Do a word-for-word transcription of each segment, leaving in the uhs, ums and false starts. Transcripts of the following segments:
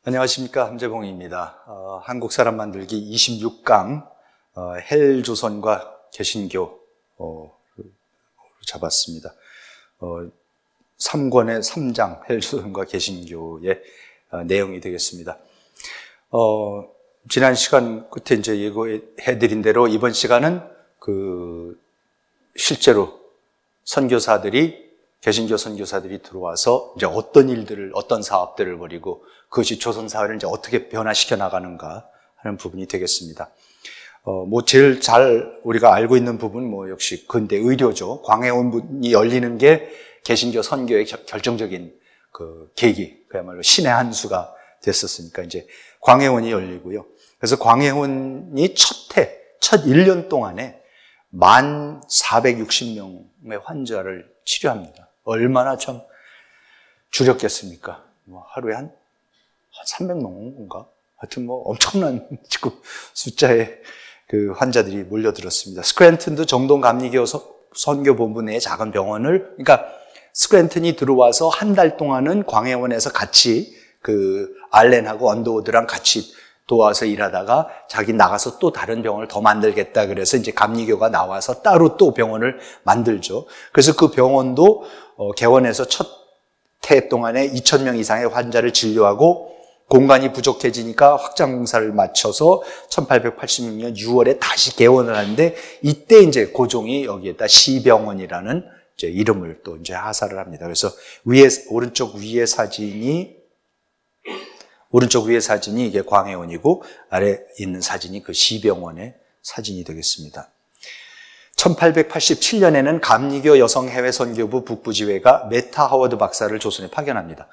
안녕하십니까, 함재봉입니다. 어, 한국 사람 만들기 이십육 강 어, 헬조선과 개신교 어, 잡았습니다. 어, 삼 권의 삼 장 헬조선과 개신교의 어, 내용이 되겠습니다. 어, 지난 시간 끝에 이제 예고해드린 대로 이번 시간은 그 실제로 선교사들이 개신교 선교사들이 들어와서 이제 어떤 일들을, 어떤 사업들을 벌이고 그것이 조선 사회를 이제 어떻게 변화시켜 나가는가 하는 부분이 되겠습니다. 어, 뭐 제일 잘 우리가 알고 있는 부분 뭐 역시 근대 의료죠. 광해원이 열리는 게 개신교 선교의 결정적인 그 계기, 그야말로 신의 한 수가 됐었으니까 이제 광해원이 열리고요. 그래서 광해원이 첫 해, 첫 일 년 동안에 만 사백육십 명의 환자를 치료합니다. 얼마나 참 줄였겠습니까? 뭐 하루에 한, 한 삼백 명인가? 하여튼 뭐 엄청난 지금 숫자의 그 환자들이 몰려들었습니다. 스크랜튼도 정동 감리교 선교본부 내의 작은 병원을, 그러니까 스크랜튼이 들어와서 한 달 동안은 광해원에서 같이 그 알렌하고 언더우드랑 같이 도와서 일하다가 자기 나가서 또 다른 병원을 더 만들겠다 그래서 이제 감리교가 나와서 따로 또 병원을 만들죠. 그래서 그 병원도 어, 개원해서 첫 해 동안에 이천 명 이상의 환자를 진료하고 공간이 부족해지니까 확장 공사를 마쳐서 천팔백팔십육 년 유월에 다시 개원을 하는데 이때 이제 고종이 여기에다 시병원이라는 이제 이름을 또 이제 하사를 합니다. 그래서 위에 오른쪽 위에 사진이 오른쪽 위에 사진이 이게 광해원이고 아래 있는 사진이 그 시병원의 사진이 되겠습니다. 천팔백팔십칠 년에는 감리교 여성해외선교부 북부지회가 메타 하워드 박사를 조선에 파견합니다.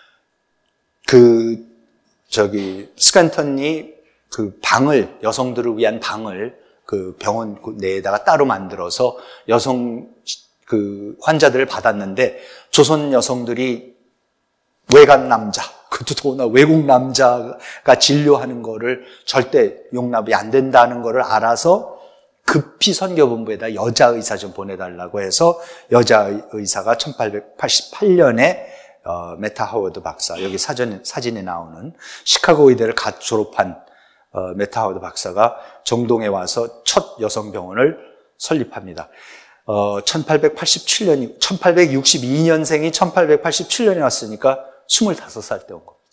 그 저기 스크랜턴이 그 방을 여성들을 위한 방을 그 병원 내에다가 따로 만들어서 여성 그 환자들을 받았는데 조선 여성들이 외간 남자, 그것도 더구나 외국 남자가 진료하는 거를 절대 용납이 안 된다는 거를 알아서 급히 선교본부에다 여자 의사 좀 보내달라고 해서 여자 의사가 천팔백팔십팔 년에 어, 메타 하워드 박사, 여기 사전, 사진에 나오는 시카고 의대를 갓 졸업한 어, 메타 하워드 박사가 정동에 와서 첫 여성병원을 설립합니다. 어, 천팔백팔십칠 년이, 천팔백육십이 년생이 천팔백팔십칠 년에 왔으니까 스물다섯 살 때 온 겁니다.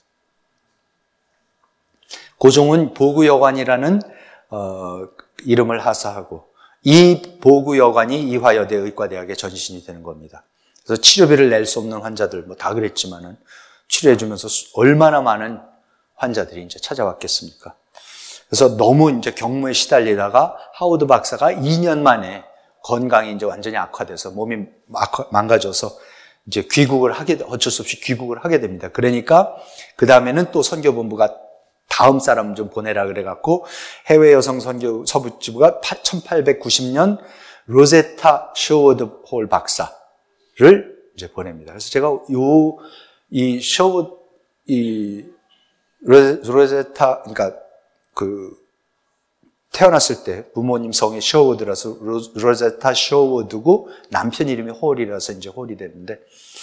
고종은 보구여관이라는 어, 이름을 하사하고 이 보구여관이 이화여대 의과대학의 전신이 되는 겁니다. 그래서 치료비를 낼 수 없는 환자들 뭐 다 그랬지만은 치료해주면서 얼마나 많은 환자들이 이제 찾아왔겠습니까? 그래서 너무 이제 경무에 시달리다가 하워드 박사가 이 년 만에 건강이 이제 완전히 악화돼서 몸이 악화, 망가져서 이제 귀국을 하게, 어쩔 수 없이 귀국을 하게 됩니다. 그러니까 그 다음에는 또 선교본부가 다음 사람 좀 보내라 그래갖고 해외 여성 선교 서부지부가 천팔백구십 년 로제타 쇼워드 홀 박사를 이제 보냅니다. 그래서 제가 요, 이 쇼워, 이 로제타, 그러니까 그 태어났을 때 부모님 성이 쇼워드라서 로제타 쇼워드고 남편 이름이 홀이라서 이제 홀이 되는데,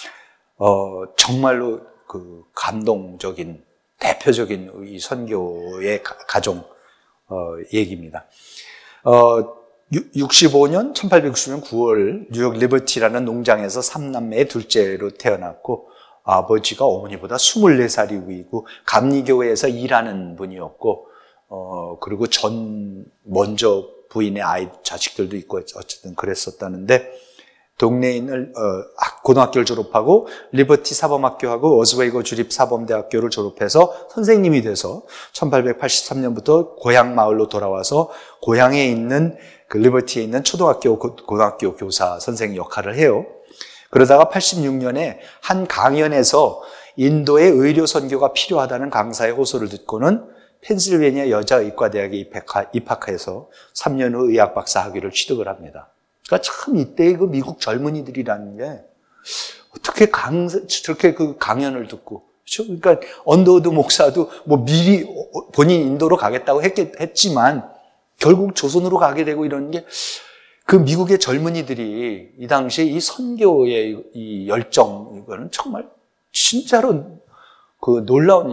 어, 정말로 그 감동적인 대표적인 이 선교의 가정 어, 얘기입니다. 어, 육십오 년, 천팔백육십 년 구월 뉴욕 리버티라는 농장에서 삼남매의 둘째로 태어났고 아버지가 어머니보다 스물네 살이 위고 감리교회에서 일하는 분이었고 어, 그리고 전 먼저 부인의 아이 자식들도 있고 어쨌든 그랬었다는데 동네에 있는 어, 고등학교를 졸업하고 리버티 사범학교하고 어즈웨이거 주립사범대학교를 졸업해서 선생님이 돼서 천팔백팔십삼 년부터 고향 마을로 돌아와서 고향에 있는 그 리버티에 있는 초등학교 고등학교 교사 선생 역할을 해요. 그러다가 팔십육 년에 한 강연에서 인도의 의료 선교가 필요하다는 강사의 호소를 듣고는 펜실베니아 여자의과대학에 입학해서 삼 년 후 의학 박사 학위를 취득을 합니다. 그러니까 참 이때의 그 미국 젊은이들이라는 게 어떻게 강사, 저렇게 그 강연을 듣고, 그렇죠? 그러니까 언더우드 목사도 뭐 미리 본인 인도로 가겠다고 했겠, 했지만 결국 조선으로 가게 되고 이러는 게 그 미국의 젊은이들이 이 당시에 이 선교의 이 열정, 이거는 정말 진짜로 그 놀라운 일입니다.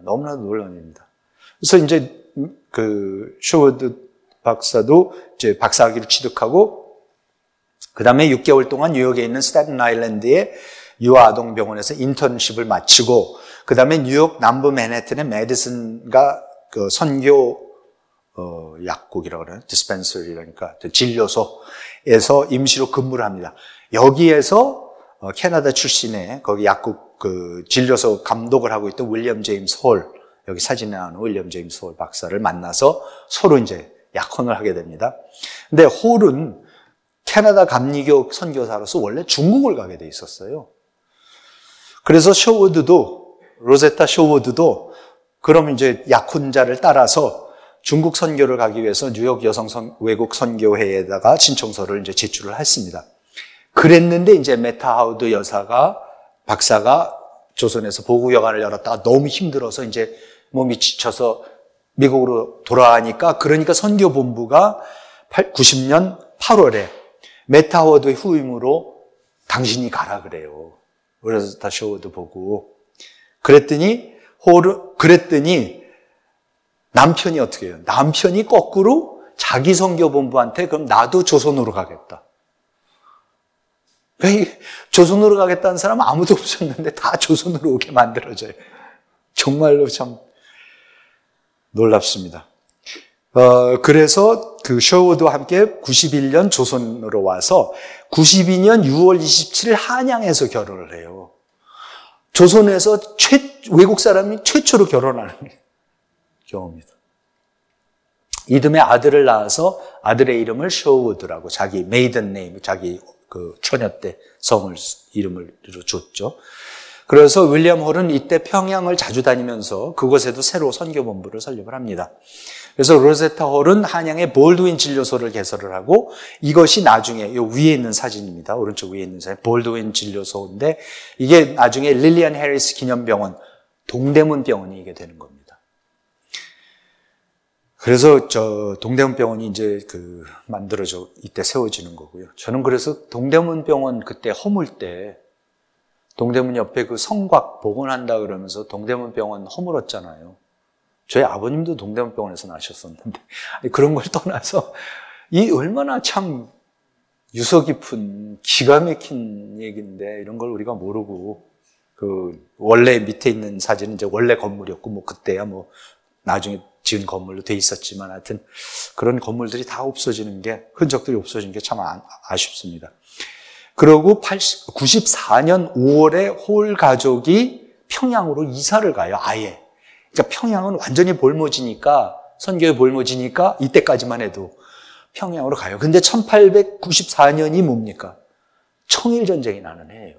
너무나도 놀라운 일입니다. 그래서 이제 그 쇼워드 박사도 이제 박사학위를 취득하고 그 다음에 육 개월 동안 뉴욕에 있는 스태튼 아일랜드의 유아아동병원에서 인턴십을 마치고 그 다음에 뉴욕 남부 맨해튼의 메디슨가 그 선교 어, 약국이라고 그러나 디스펜서리라니까 진료소에서 임시로 근무를 합니다. 여기에서 어, 캐나다 출신의 거기 약국 그 진료소 감독을 하고 있던 윌리엄 제임스 홀, 여기 사진에 나오는 윌리엄 제임스 홀 박사를 만나서 서로 이제 약혼을 하게 됩니다. 근데 홀은 캐나다 감리교 선교사로서 원래 중국을 가게 돼 있었어요. 그래서 쇼워드도, 로제타 쇼워드도 그럼 이제 약혼자를 따라서 중국 선교를 가기 위해서 뉴욕 여성 선, 외국 선교회에다가 신청서를 이제 제출을 했습니다. 그랬는데 이제 메타 하우드 여사가, 박사가 조선에서 보구여관을 열었다가 너무 힘들어서 이제 몸이 지쳐서 미국으로 돌아가니까, 그러니까 선교본부가 구십 년 팔월에 메타 하우드의 후임으로 당신이 가라 그래요. 그래서 다 쇼워드 보고. 그랬더니, 호르, 그랬더니 남편이 어떻게 해요? 남편이 거꾸로 자기 선교본부한테 그럼 나도 조선으로 가겠다. 조선으로 가겠다는 사람은 아무도 없었는데 다 조선으로 오게 만들어져요. 정말로 참 놀랍습니다. 어, 그래서 그 쇼워드와 함께 구십일 년 조선으로 와서 구십이 년 유월 이십칠일 한양에서 결혼을 해요. 조선에서 최, 외국 사람이 최초로 결혼하는 경우입니다. 이듬해 아들을 낳아서 아들의 이름을 쇼워드라고 자기 메이든 네임, 자기 그 처녀 때 성을, 이름을 줬죠. 그래서 윌리엄 홀은 이때 평양을 자주 다니면서 그곳에도 새로 선교본부를 설립을 합니다. 그래서 로제타 홀은 한양에 볼드윈 진료소를 개설을 하고, 이것이 나중에 요 위에 있는 사진입니다. 오른쪽 위에 있는 사진, 볼드윈 진료소인데 이게 나중에 릴리안 해리스 기념병원, 동대문 병원이 이게 되는 겁니다. 그래서 저 동대문 병원이 이제 그 만들어져 이때 세워지는 거고요. 저는 그래서 동대문 병원 그때 허물 때 동대문 옆에 그 성곽 복원한다 그러면서 동대문 병원 허물었잖아요. 저희 아버님도 동대문 병원에서 나셨었는데, 그런 걸 떠나서 이 얼마나 참 유서 깊은 기가 막힌 얘기인데 이런 걸 우리가 모르고, 그 원래 밑에 있는 사진은 이제 원래 건물이었고 뭐 그때야 뭐 나중에 지은 건물로 돼 있었지만 하여튼 그런 건물들이 다 없어지는 게, 흔적들이 없어지는 게 참 아쉽습니다. 그리고 구십사 년 오월에 홀 가족이 평양으로 이사를 가요, 아예. 그러니까 평양은 완전히 볼모지니까, 선교의 볼모지니까 이때까지만 해도 평양으로 가요. 근데 천팔백구십사 년이 뭡니까? 청일전쟁이 나는 해예요.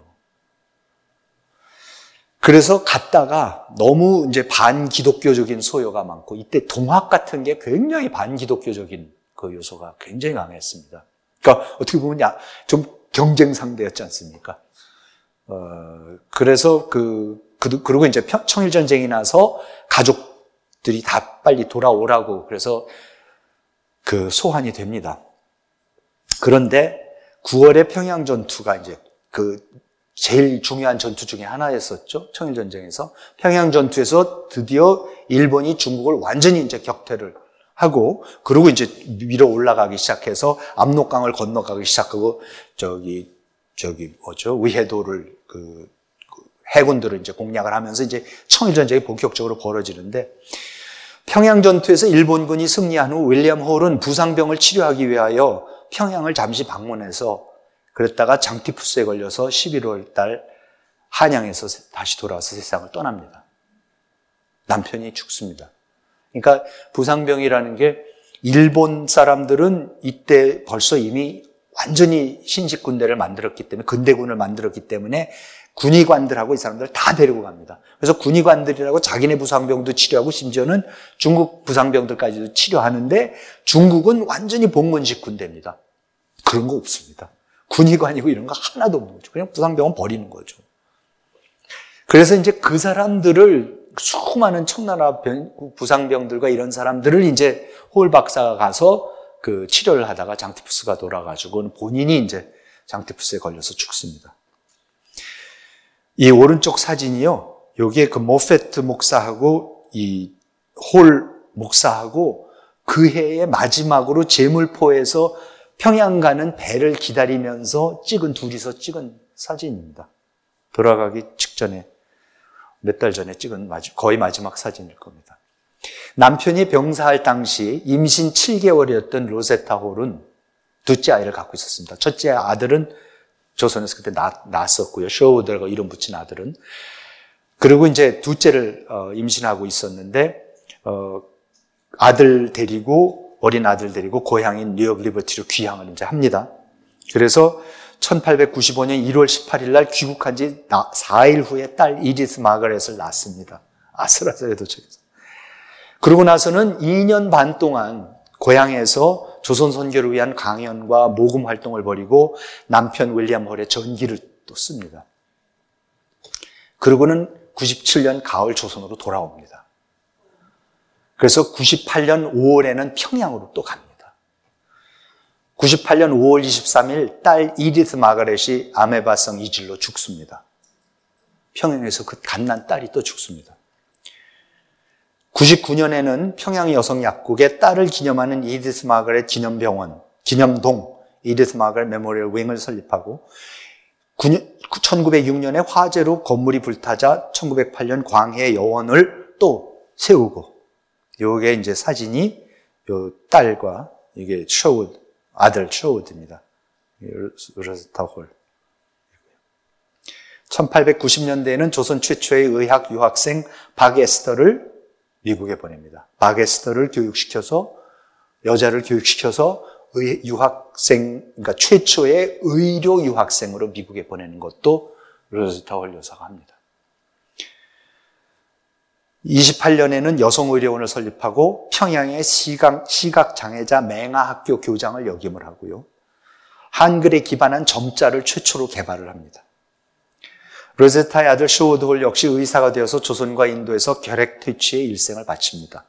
그래서 갔다가 너무 이제 반기독교적인 소요가 많고, 이때 동학 같은 게 굉장히 반기독교적인 그 요소가 굉장히 강했습니다. 그러니까 어떻게 보면 좀 경쟁 상대였지 않습니까? 어, 그래서 그, 그, 그리고 이제 청일전쟁이 나서 가족들이 다 빨리 돌아오라고 그래서 그 소환이 됩니다. 그런데 구월에 평양전투가 이제 그 제일 중요한 전투 중에 하나였었죠. 청일전쟁에서. 평양전투에서 드디어 일본이 중국을 완전히 이제 격퇴를 하고, 그리고 이제 밀어 올라가기 시작해서 압록강을 건너가기 시작하고, 저기, 저기, 뭐죠? 위해도를, 그, 해군들을 이제 공략을 하면서 이제 청일전쟁이 본격적으로 벌어지는데, 평양전투에서 일본군이 승리한 후 윌리엄 홀은 부상병을 치료하기 위하여 평양을 잠시 방문해서, 그랬다가 장티푸스에 걸려서 십일월 달 한양에서 다시 돌아와서 세상을 떠납니다. 남편이 죽습니다. 그러니까 부상병이라는 게 일본 사람들은 이때 벌써 이미 완전히 신식 군대를 만들었기 때문에, 근대군을 만들었기 때문에 군의관들하고 이 사람들을 다 데리고 갑니다. 그래서 군의관들이라고 자기네 부상병도 치료하고 심지어는 중국 부상병들까지도 치료하는데, 중국은 완전히 복문식 군대입니다. 그런 거 없습니다. 군의관이고 이런 거 하나도 없는 거죠. 그냥 부상병은 버리는 거죠. 그래서 이제 그 사람들을, 수많은 청나라 부상병들과 이런 사람들을 이제 홀 박사가 가서 그 치료를 하다가 장티푸스가 돌아가지고 본인이 이제 장티푸스에 걸려서 죽습니다. 이 오른쪽 사진이요, 여기에 그 모페트 목사하고 이 홀 목사하고 그 해의 마지막으로 제물포에서 평양 가는 배를 기다리면서 찍은, 둘이서 찍은 사진입니다. 돌아가기 직전에, 몇 달 전에 찍은 거의 마지막 사진일 겁니다. 남편이 병사할 당시 임신 칠 개월이었던 로제타 홀은 둘째 아이를 갖고 있었습니다. 첫째 아들은 조선에서 그때 낳, 낳았었고요. 셔우드라고 이름 붙인 아들은. 그리고 이제 둘째를 어, 임신하고 있었는데 어, 아들 데리고 어린 아들 데리고 고향인 뉴욕 리버티로 귀향을 이제 합니다. 그래서 천팔백구십오 년 일월 십팔일 날 귀국한 지 사 일 후에 딸 이디스 마거렛을 낳습니다. 아슬아슬해 도착해서. 그러고 나서는 이 년 반 동안 고향에서 조선 선교를 위한 강연과 모금 활동을 벌이고 남편 윌리엄 홀의 전기를 또 씁니다. 그러고는 구십칠 년 가을 조선으로 돌아옵니다. 그래서 구십팔 년 오월에는 평양으로 또 갑니다. 구십팔 년 오월 이십삼일 딸 이디스 마거렛이 아메바성 이질로 죽습니다. 평양에서 그 갓난 딸이 또 죽습니다. 구십구 년에는 평양 여성약국에 딸을 기념하는 이디스 마거렛 기념병원, 기념동 이디스 마거렛 메모리얼 윙을 설립하고 천구백육 년에 화재로 건물이 불타자 천구백팔 년 광해 여원을 또 세우고, 요게 이제 사진이 요 딸과 이게 셔우드, 아들 셔우드입니다. 로제타 홀. 천팔백구십 년대에는 조선 최초의 의학 유학생 박에스터를 미국에 보냅니다. 박에스터를 교육시켜서, 여자를 교육시켜서 의, 유학생, 그러니까 최초의 의료 유학생으로 미국에 보내는 것도 로제타 홀 여사가 합니다. 이십팔 년에는 여성의료원을 설립하고 평양의 시각, 시각장애자 맹아학교 교장을 역임을 하고요. 한글에 기반한 점자를 최초로 개발을 합니다. 로제타의 아들 셔우드 홀 역시 의사가 되어서 조선과 인도에서 결핵퇴치의 일생을 바칩니다.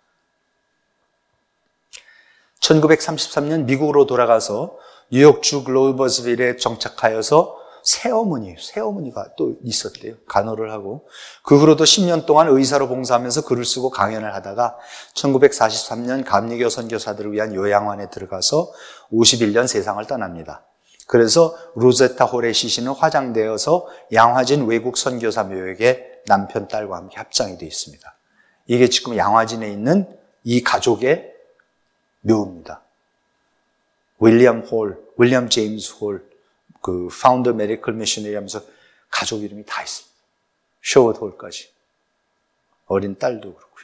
천구백삼십삼 년 미국으로 돌아가서 뉴욕주 글로버스빌에 정착하여서 새어머니, 새어머니가 또 있었대요. 간호를 하고. 그 후로도 십 년 동안 의사로 봉사하면서 글을 쓰고 강연을 하다가 천구백사십삼 년 감리교 선교사들을 위한 요양원에 들어가서 오십일 년 세상을 떠납니다. 그래서 로제타 홀의 시신은 화장되어서 양화진 외국 선교사 묘역에 남편, 딸과 함께 합장이 되어 있습니다. 이게 지금 양화진에 있는 이 가족의 묘입니다. 윌리엄 홀, 윌리엄 제임스 홀, 그 파운더 메디컬 미셔너리 하면서 가족 이름이 다 있습니다. 셔우드 홀까지. 어린 딸도 그렇고요.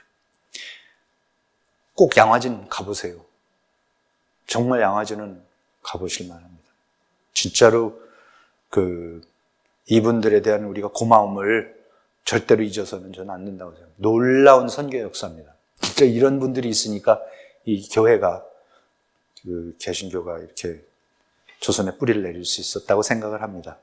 꼭 양화진 가보세요. 정말 양화진은 가보실 만합니다. 진짜로 그 이분들에 대한 우리가 고마움을 절대로 잊어서는 저는 안 된다고 생각합니다. 놀라운 선교 역사입니다. 진짜 이런 분들이 있으니까 이 교회가, 그 개신교가 이렇게 조선에 뿌리를 내릴 수 있었다고 생각을 합니다.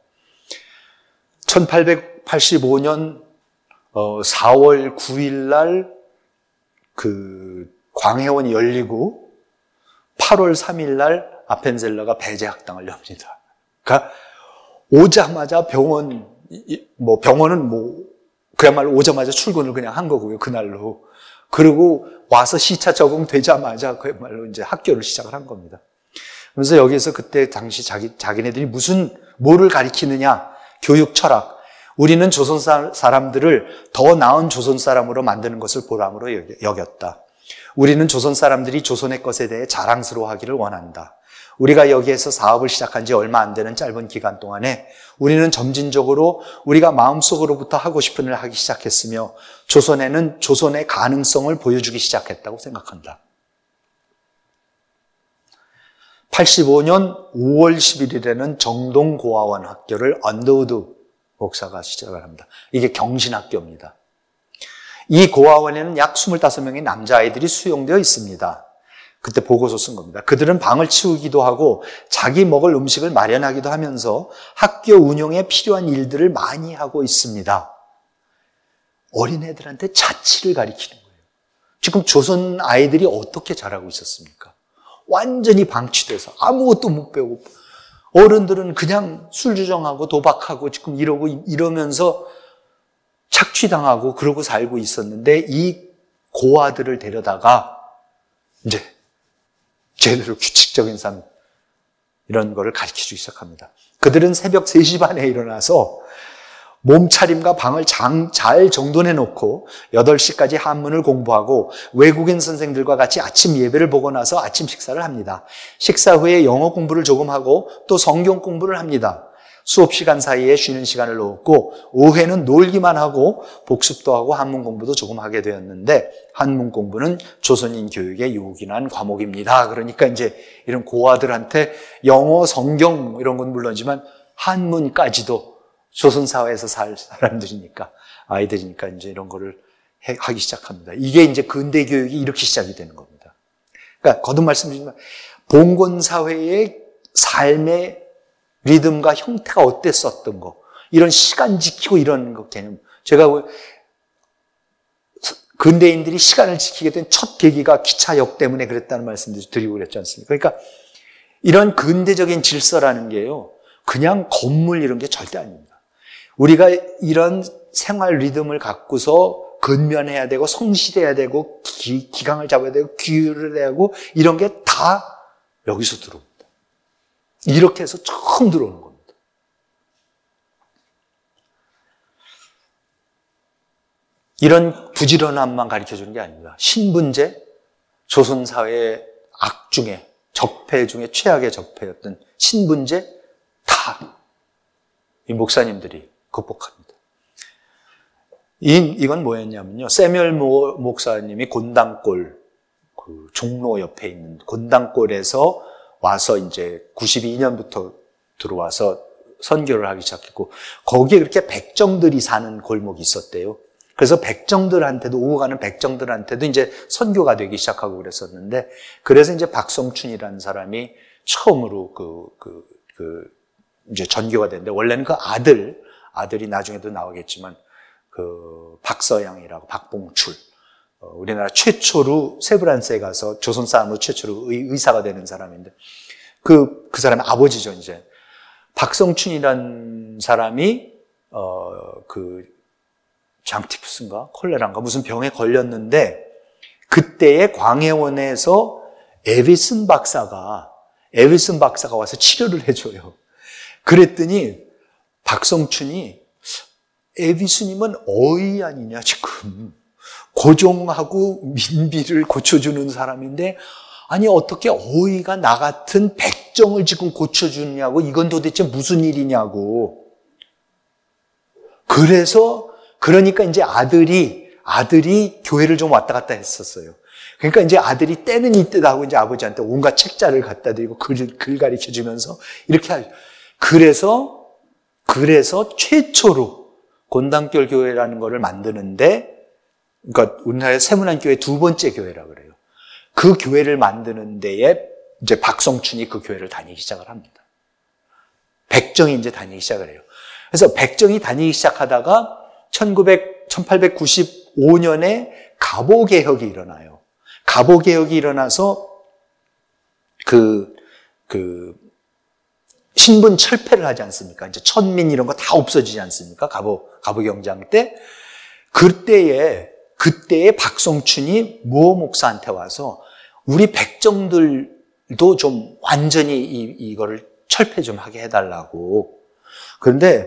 천팔백팔십오 년 사월 구일 날 그 광해원이 열리고 팔월 삼일 날 아펜젤러가 배제학당을 엽니다. 그러니까 오자마자 병원, 뭐 병원은 뭐 그야말로 오자마자 출근을 그냥 한 거고요, 그날로. 그리고 와서 시차 적응되자마자 그야말로 이제 학교를 시작을 한 겁니다. 그래서 여기에서 그때 당시 자기, 자기네들이 무슨, 뭐를 가리키느냐, 교육 철학. 우리는 조선 사람들을 더 나은 조선 사람으로 만드는 것을 보람으로 여겼다. 우리는 조선 사람들이 조선의 것에 대해 자랑스러워하기를 원한다. 우리가 여기에서 사업을 시작한 지 얼마 안 되는 짧은 기간 동안에 우리는 점진적으로 우리가 마음속으로부터 하고 싶은 일을 하기 시작했으며 조선에는 조선의 가능성을 보여주기 시작했다고 생각한다. 팔십오 년 오월 십일일에는 정동고아원 학교를 언더우드 목사가 시작을 합니다. 이게 경신학교입니다. 이 고아원에는 약 스물다섯 명의 남자아이들이 수용되어 있습니다. 그때 보고서 쓴 겁니다. 그들은 방을 치우기도 하고 자기 먹을 음식을 마련하기도 하면서 학교 운영에 필요한 일들을 많이 하고 있습니다. 어린애들한테 자치를 가리키는 거예요. 지금 조선 아이들이 어떻게 자라고 있었습니까? 완전히 방치돼서 아무것도 못 배우고 어른들은 그냥 술주정하고 도박하고 지금 이러고 이러면서 착취당하고 그러고 살고 있었는데 이 고아들을 데려다가 이제 제대로 규칙적인 삶 이런 거를 가르치기 시작합니다. 그들은 새벽 세 시 반에 일어나서 몸차림과 방을 장, 잘 정돈해 놓고 여덟 시까지 한문을 공부하고 외국인 선생들과 같이 아침 예배를 보고 나서 아침 식사를 합니다. 식사 후에 영어 공부를 조금 하고 또 성경 공부를 합니다. 수업 시간 사이에 쉬는 시간을 넣었고 오후에는 놀기만 하고 복습도 하고 한문 공부도 조금 하게 되었는데 한문 공부는 조선인 교육에 요긴한 과목입니다. 그러니까 이제 이런 고아들한테 영어, 성경 이런 건 물론이지만 한문까지도 조선 사회에서 살 사람들이니까 아이들이니까 이제 이런 거를 해, 하기 시작합니다. 이게 이제 근대 교육이 이렇게 시작이 되는 겁니다. 그러니까 거듭 말씀드리지만 봉건 사회의 삶의 리듬과 형태가 어땠었던 거, 이런 시간 지키고 이런 거 개념. 제가 근대인들이 시간을 지키게 된 첫 계기가 기차역 때문에 그랬다는 말씀도 드리고 그랬지 않습니까? 그러니까 이런 근대적인 질서라는 게요, 그냥 건물 이런 게 절대 아닙니다. 우리가 이런 생활 리듬을 갖고서 근면해야 되고 성실해야 되고 기, 기강을 잡아야 되고 규율을 해야 하고 이런 게 다 여기서 들어옵니다. 이렇게 해서 처음 들어오는 겁니다. 이런 부지런함만 가르쳐주는 게 아닙니다. 신분제, 조선사회의 악 중에, 적폐 중에 최악의 적폐였던 신분제 다 이 목사님들이 극복합니다. 이, 이건 뭐였냐면요. 세뮤얼 모, 목사님이 곤당골, 그 종로 옆에 있는 곤당골에서 와서 이제 구십이 년부터 들어와서 선교를 하기 시작했고, 거기에 그렇게 백정들이 사는 골목이 있었대요. 그래서 백정들한테도, 오고 가는 백정들한테도 이제 선교가 되기 시작하고 그랬었는데, 그래서 이제 박성춘이라는 사람이 처음으로 그, 그, 그, 이제 전교가 됐는데, 원래는 그 아들, 아들이 나중에도 나오겠지만, 그, 박서양이라고, 박봉출. 어, 우리나라 최초로 세브란스에 가서 조선 사람으로 최초로 의, 의사가 되는 사람인데, 그, 그 사람의 아버지죠, 이제. 박성춘이라는 사람이, 어, 그, 장티푸스인가? 콜레라인가? 무슨 병에 걸렸는데, 그때에 광해원에서 에비슨 박사가, 에비슨 박사가 와서 치료를 해줘요. 그랬더니 박성춘이 에비스님은 어이 아니냐 지금 고종하고 민비를 고쳐주는 사람인데 아니 어떻게 어이가 나 같은 백정을 지금 고쳐주냐고 이건 도대체 무슨 일이냐고. 그래서 그러니까 이제 아들이 아들이 교회를 좀 왔다 갔다 했었어요. 그러니까 이제 아들이 때는 이때다 하고 이제 아버지한테 온갖 책자를 갖다 드리고 글, 글 가르쳐 주면서 이렇게 하죠. 그래서, 그래서 최초로 곤당골 교회라는 거를 만드는데, 그러니까 우리나라의 세문안교회 두 번째 교회라 그래요. 그 교회를 만드는 데에 이제 박성춘이 그 교회를 다니기 시작을 합니다. 백정이 이제 다니기 시작을 해요. 그래서 백정이 다니기 시작하다가 천팔백구십오 년에 갑오개혁이 일어나요. 갑오개혁이 일어나서 그, 그, 신분 철폐를 하지 않습니까? 이제 천민 이런 거 다 없어지지 않습니까? 갑오, 갑오경장 때. 그때에, 그때에 박성춘이 모 목사한테 와서 우리 백정들도 좀 완전히 이, 이거를 철폐 좀 하게 해달라고. 그런데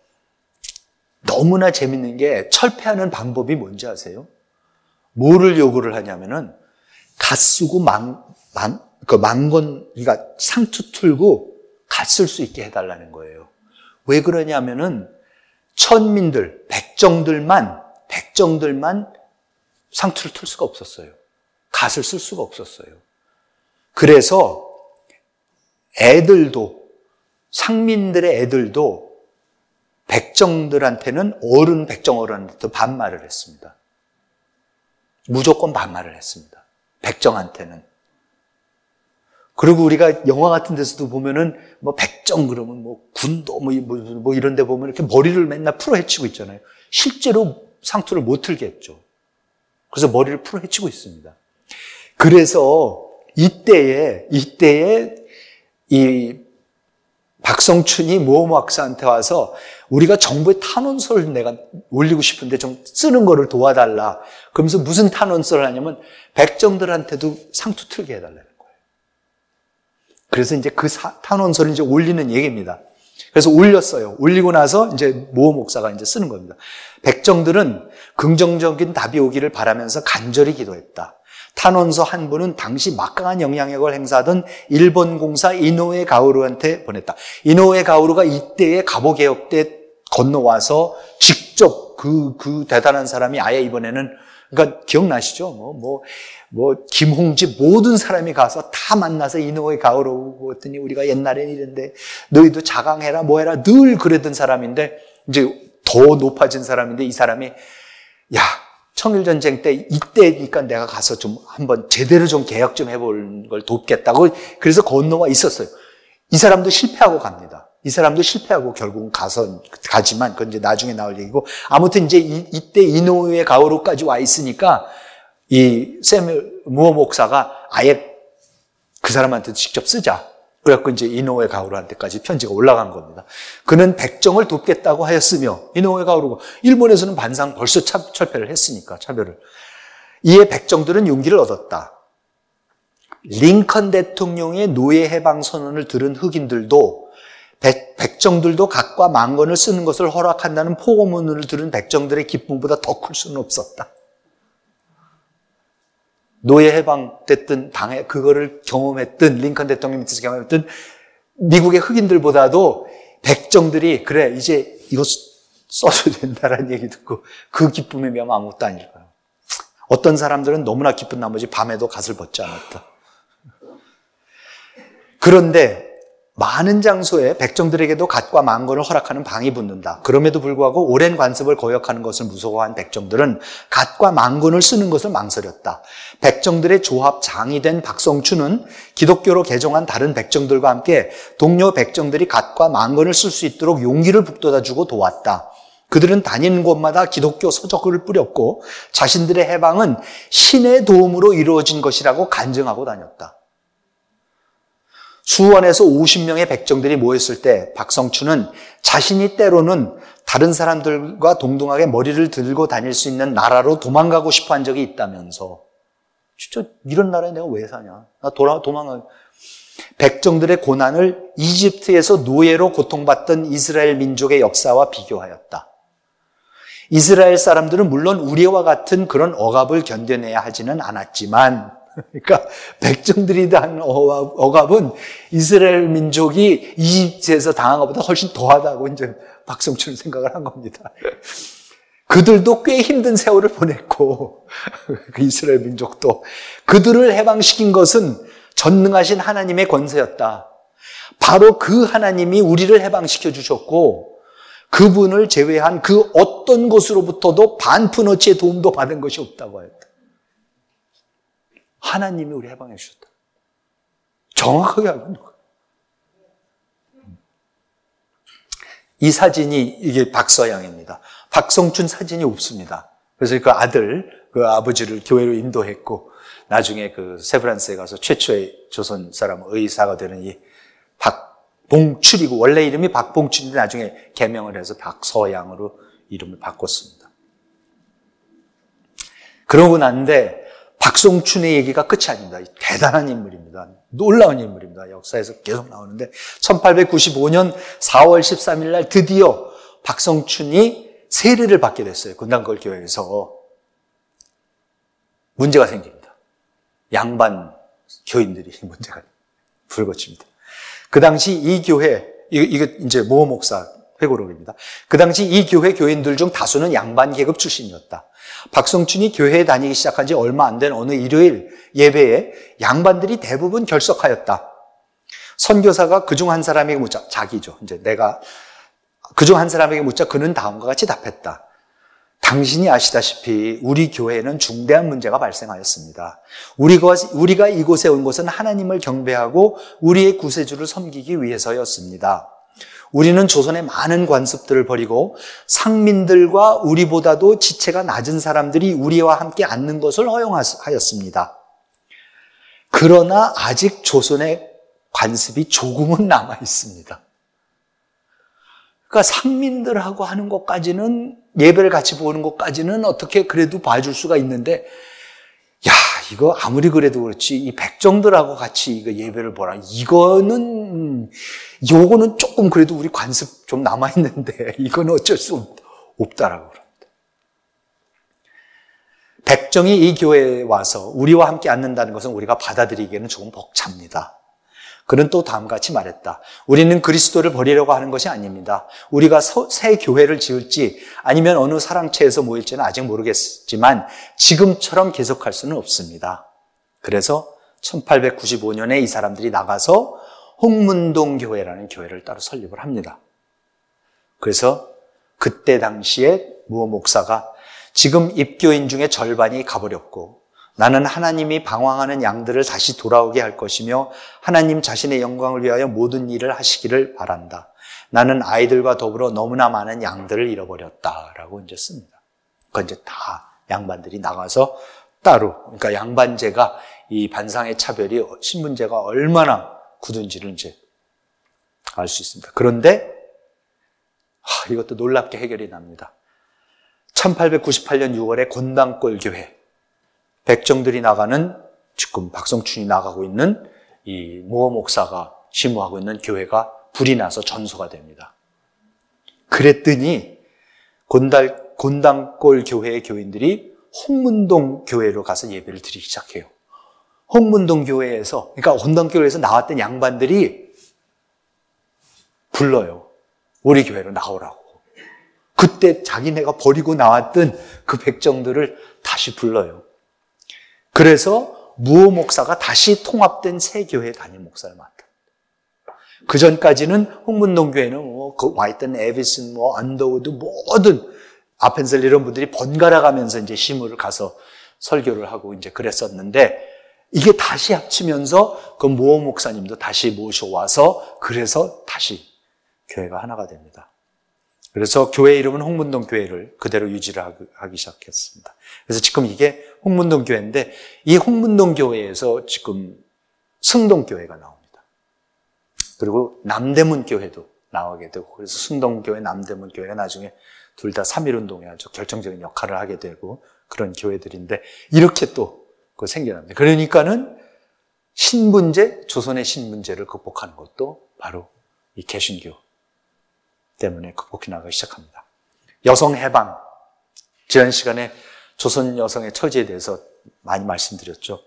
너무나 재밌는 게 철폐하는 방법이 뭔지 아세요? 뭐를 요구를 하냐면은 갓 쓰고 망, 망, 그 망건, 그러니까 상투 틀고 갓 쓸 수 있게 해달라는 거예요. 왜 그러냐면은 천민들, 백정들만, 백정들만 상투를 틀 수가 없었어요. 갓을 쓸 수가 없었어요. 그래서 애들도, 상민들의 애들도 백정들한테는 어른, 백정 어른한테 반말을 했습니다. 무조건 반말을 했습니다. 백정한테는. 그리고 우리가 영화 같은 데서도 보면은 뭐 백정 그러면 뭐 군도 뭐, 뭐, 뭐 이런 데 보면 이렇게 머리를 맨날 풀어 헤치고 있잖아요. 실제로 상투를 못 틀게 했죠. 그래서 머리를 풀어 헤치고 있습니다. 그래서 이때에, 이때에 이 박성춘이 모 목사한테 와서 우리가 정부에 탄원서를 내가 올리고 싶은데 좀 쓰는 거를 도와달라. 그러면서 무슨 탄원서를 하냐면 백정들한테도 상투 틀게 해달라는 거예요. 그래서 이제 그 사, 탄원서를 이제 올리는 얘기입니다. 그래서 올렸어요. 올리고 나서 이제 모 목사가 이제 쓰는 겁니다. 백정들은 긍정적인 답이 오기를 바라면서 간절히 기도했다. 탄원서 한 부는 당시 막강한 영향력을 행사하던 일본 공사 이노우에 가오루한테 보냈다. 이노우에 가오루가 이때의 갑오개혁 때 건너와서 직접 그, 그 대단한 사람이 아예 이번에는, 그러니까 기억나시죠? 뭐, 뭐, 뭐, 김홍지 모든 사람이 가서 다 만나서 이노우에 가오루 했더니 우리가 옛날엔 이랬는데 너희도 자강해라 뭐 해라 늘 그랬던 사람인데 이제 더 높아진 사람인데 이 사람이 야, 청일전쟁 때 이때니까 내가 가서 좀 한번 제대로 좀 개혁 좀 해볼 걸 돕겠다고 그래서 건너와 있었어요. 이 사람도 실패하고 갑니다. 이 사람도 실패하고 결국은 가서 가지만 그건 이제 나중에 나올 얘기고 아무튼 이제 이, 이때 이노우에 가오루까지 와 있으니까 이 세뮤 무어 목사가 아예 그 사람한테 직접 쓰자. 그래갖고 이제 이노우에 가오루한테까지 편지가 올라간 겁니다. 그는 백정을 돕겠다고 하였으며 이노우에 가오루가 일본에서는 반상 벌써 차, 철폐를 했으니까 차별을. 이에 백정들은 용기를 얻었다. 링컨 대통령의 노예 해방 선언을 들은 흑인들도 백, 백정들도 각과 만건을 쓰는 것을 허락한다는 포고문을 들은 백정들의 기쁨보다 더 클 수는 없었다. 노예 해방됐던 당에 그거를 경험했던 링컨 대통령 밑에서 경험했던 미국의 흑인들보다도 백정들이 그래 이제 이거 써도 된다라는 얘기 듣고 그 기쁨에 비하면 아무것도 아닐 거예요. 어떤 사람들은 너무나 기쁜 나머지 밤에도 갓을 벗지 않았다. 그런데 많은 장소에 백정들에게도 갓과 만건을 허락하는 방이 붙는다. 그럼에도 불구하고 오랜 관습을 거역하는 것을 무서워한 백정들은 갓과 만건을 쓰는 것을 망설였다. 백정들의 조합장이 된 박성춘은 기독교로 개종한 다른 백정들과 함께 동료 백정들이 갓과 만건을 쓸 수 있도록 용기를 북돋아주고 도왔다. 그들은 다니는 곳마다 기독교 서적을 뿌렸고 자신들의 해방은 신의 도움으로 이루어진 것이라고 간증하고 다녔다. 수원에서 오십 명의 백정들이 모였을 때 박성춘은 자신이 때로는 다른 사람들과 동등하게 머리를 들고 다닐 수 있는 나라로 도망가고 싶어 한 적이 있다면서 진짜 이런 나라에 내가 왜 사냐? 나 돌아, 도망가. 백정들의 고난을 이집트에서 노예로 고통받던 이스라엘 민족의 역사와 비교하였다. 이스라엘 사람들은 물론 우리와 같은 그런 억압을 견뎌내야 하지는 않았지만 그러니까 백정들이 당한 억압은 이스라엘 민족이 이집트에서 당한 것보다 훨씬 더하다고 이제 박성춘은 생각을 한 겁니다. 그들도 꽤 힘든 세월을 보냈고 그 이스라엘 민족도 그들을 해방시킨 것은 전능하신 하나님의 권세였다. 바로 그 하나님이 우리를 해방시켜 주셨고 그분을 제외한 그 어떤 곳으로부터도 반푼어치의 도움도 받은 것이 없다고 하였다. 하나님이 우리 해방해 주셨다. 정확하게 알고 있는 거예요. 이 사진이 이게 박서양입니다. 박성춘 사진이 없습니다. 그래서 그 아들, 그 아버지를 교회로 인도했고 나중에 그 세브란스에 가서 최초의 조선 사람 의사가 되는 이 박봉출이고 원래 이름이 박봉출인데 나중에 개명을 해서 박서양으로 이름을 바꿨습니다. 그러고 난데 박성춘의 얘기가 끝이 아닙니다. 대단한 인물입니다. 놀라운 인물입니다. 역사에서 계속 나오는데 천팔백구십오 년 사월 십삼일 날 드디어 박성춘이 세례를 받게 됐어요. 군단걸 교회에서. 문제가 생깁니다. 양반 교인들이 문제가 불거칩니다. 그 당시 이 교회, 이거 이제 모 목사 회고록입니다. 그 당시 이 교회 교인들 중 다수는 양반 계급 출신이었다. 박성춘이 교회에 다니기 시작한 지 얼마 안 된 어느 일요일 예배에 양반들이 대부분 결석하였다. 선교사가 그중 한 사람에게 묻자, 자기죠. 이제 내가 그중 한 사람에게 묻자 그는 다음과 같이 답했다. 당신이 아시다시피 우리 교회에는 중대한 문제가 발생하였습니다. 우리가, 우리가 이곳에 온 것은 하나님을 경배하고 우리의 구세주를 섬기기 위해서였습니다. 우리는 조선의 많은 관습들을 버리고 상민들과 우리보다도 지체가 낮은 사람들이 우리와 함께 앉는 것을 허용하였습니다. 그러나 아직 조선의 관습이 조금은 남아 있습니다. 그러니까 상민들하고 하는 것까지는, 예배를 같이 보는 것까지는 어떻게 그래도 봐줄 수가 있는데, 야, 이거 아무리 그래도 그렇지, 이 백정들하고 같이 이거 예배를 보라. 이거는, 요거는 조금 그래도 우리 관습 좀 남아있는데, 이거는 어쩔 수 없, 없다라고 그럽니다. 백정이 이 교회에 와서 우리와 함께 앉는다는 것은 우리가 받아들이기에는 조금 벅찹니다. 그는 또 다음같이 말했다. 우리는 그리스도를 버리려고 하는 것이 아닙니다. 우리가 새 교회를 지을지 아니면 어느 사랑채에서 모일지는 아직 모르겠지만 지금처럼 계속할 수는 없습니다. 그래서 천팔백구십오 년에 이 사람들이 나가서 홍문동 교회라는 교회를 따로 설립을 합니다. 그래서 그때 당시에 무호 목사가 지금 입교인 중에 절반이 가버렸고 나는 하나님이 방황하는 양들을 다시 돌아오게 할 것이며 하나님 자신의 영광을 위하여 모든 일을 하시기를 바란다. 나는 아이들과 더불어 너무나 많은 양들을 잃어버렸다라고 이제 씁니다. 그러니까 이제 다 양반들이 나가서 따로, 그러니까 양반제가 이 반상의 차별이 신분제가 얼마나 굳은지를 이제 알 수 있습니다. 그런데 하, 이것도 놀랍게 해결이 납니다. 천팔백구십팔 년 유월에 곤당골 교회, 백정들이 나가는, 지금 박성춘이 나가고 있는 이 무호 목사가 심우하고 있는 교회가 불이 나서 전소가 됩니다. 그랬더니 곤달, 곤당골 교회의 교인들이 홍문동 교회로 가서 예배를 드리기 시작해요. 홍문동 교회에서, 그러니까 곤당교회에서 나왔던 양반들이 불러요. 우리 교회로 나오라고. 그때 자기네가 버리고 나왔던 그 백정들을 다시 불러요. 그래서 무호 목사가 다시 통합된 새 교회 담임 목사를 맡아. 그 전까지는 홍문동 교회는 뭐 그 와 있던 에비슨, 뭐 언더우드 모든 아펜셀 이런 분들이 번갈아 가면서 이제 시무를 가서 설교를 하고 이제 그랬었는데 이게 다시 합치면서 그 무호 목사님도 다시 모셔와서 그래서 다시 교회가 하나가 됩니다. 그래서 교회 이름은 홍문동 교회를 그대로 유지를 하기 시작했습니다. 그래서 지금 이게 홍문동 교회인데 이 홍문동 교회에서 지금 승동 교회가 나옵니다. 그리고 남대문 교회도 나오게 되고 그래서 승동 교회, 남대문 교회가 나중에 둘 다 삼일운동에 아주 결정적인 역할을 하게 되고 그런 교회들인데 이렇게 또 그 생겨납니다. 그러니까는 신분제, 조선의 신분제를 극복하는 것도 바로 이 개신교 때문에 극복해 나가기 시작합니다. 여성 해방. 지난 시간에 조선 여성의 처지에 대해서 많이 말씀드렸죠.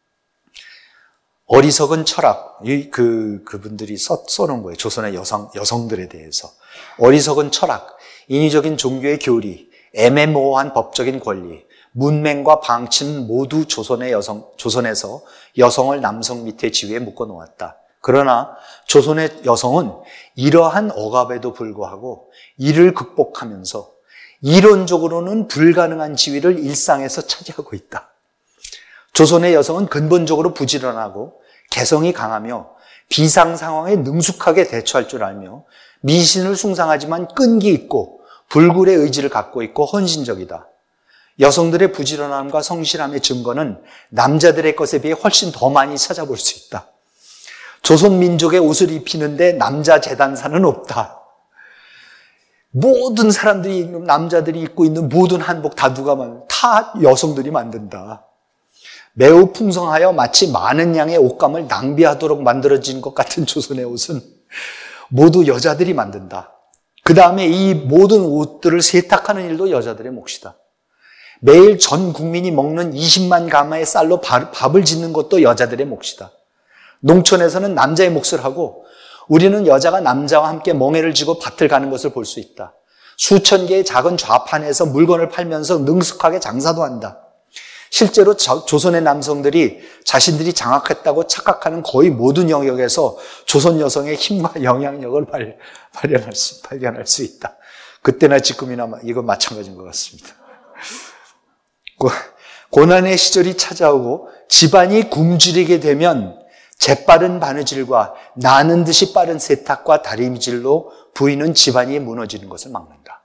어리석은 철학, 그, 그분들이 써, 써놓은 거예요. 조선의 여성, 여성들에 대해서. 어리석은 철학, 인위적인 종교의 교리, 애매모호한 법적인 권리, 문맹과 방치는 모두 조선의 여성, 조선에서 여성을 남성 밑에 지위에 묶어 놓았다. 그러나 조선의 여성은 이러한 억압에도 불구하고 이를 극복하면서 이론적으로는 불가능한 지위를 일상에서 차지하고 있다. 조선의 여성은 근본적으로 부지런하고 개성이 강하며 비상 상황에 능숙하게 대처할 줄 알며 미신을 숭상하지만 끈기 있고 불굴의 의지를 갖고 있고 헌신적이다. 여성들의 부지런함과 성실함의 증거는 남자들의 것에 비해 훨씬 더 많이 찾아볼 수 있다. 조선 민족의 옷을 입히는데 남자 재단사는 없다. 모든 사람들이, 남자들이 입고 있는 모든 한복 다 누가 만, 다 여성들이 만든다. 매우 풍성하여 마치 많은 양의 옷감을 낭비하도록 만들어진 것 같은 조선의 옷은 모두 여자들이 만든다. 그 다음에 이 모든 옷들을 세탁하는 일도 여자들의 몫이다. 매일 전 국민이 먹는 이십만 가마의 쌀로 밥을 짓는 것도 여자들의 몫이다. 농촌에서는 남자의 몫을 하고 우리는 여자가 남자와 함께 멍에를 쥐고 밭을 가는 것을 볼 수 있다. 수천 개의 작은 좌판에서 물건을 팔면서 능숙하게 장사도 한다. 실제로 조선의 남성들이 자신들이 장악했다고 착각하는 거의 모든 영역에서 조선 여성의 힘과 영향력을 발, 발견할 수, 발견할 수 있다. 그때나 지금이나 이건 마찬가지인 것 같습니다. 고난의 시절이 찾아오고 집안이 굶주리게 되면 재빠른 바느질과 나는 듯이 빠른 세탁과 다림질로 부인은 집안이 무너지는 것을 막는다.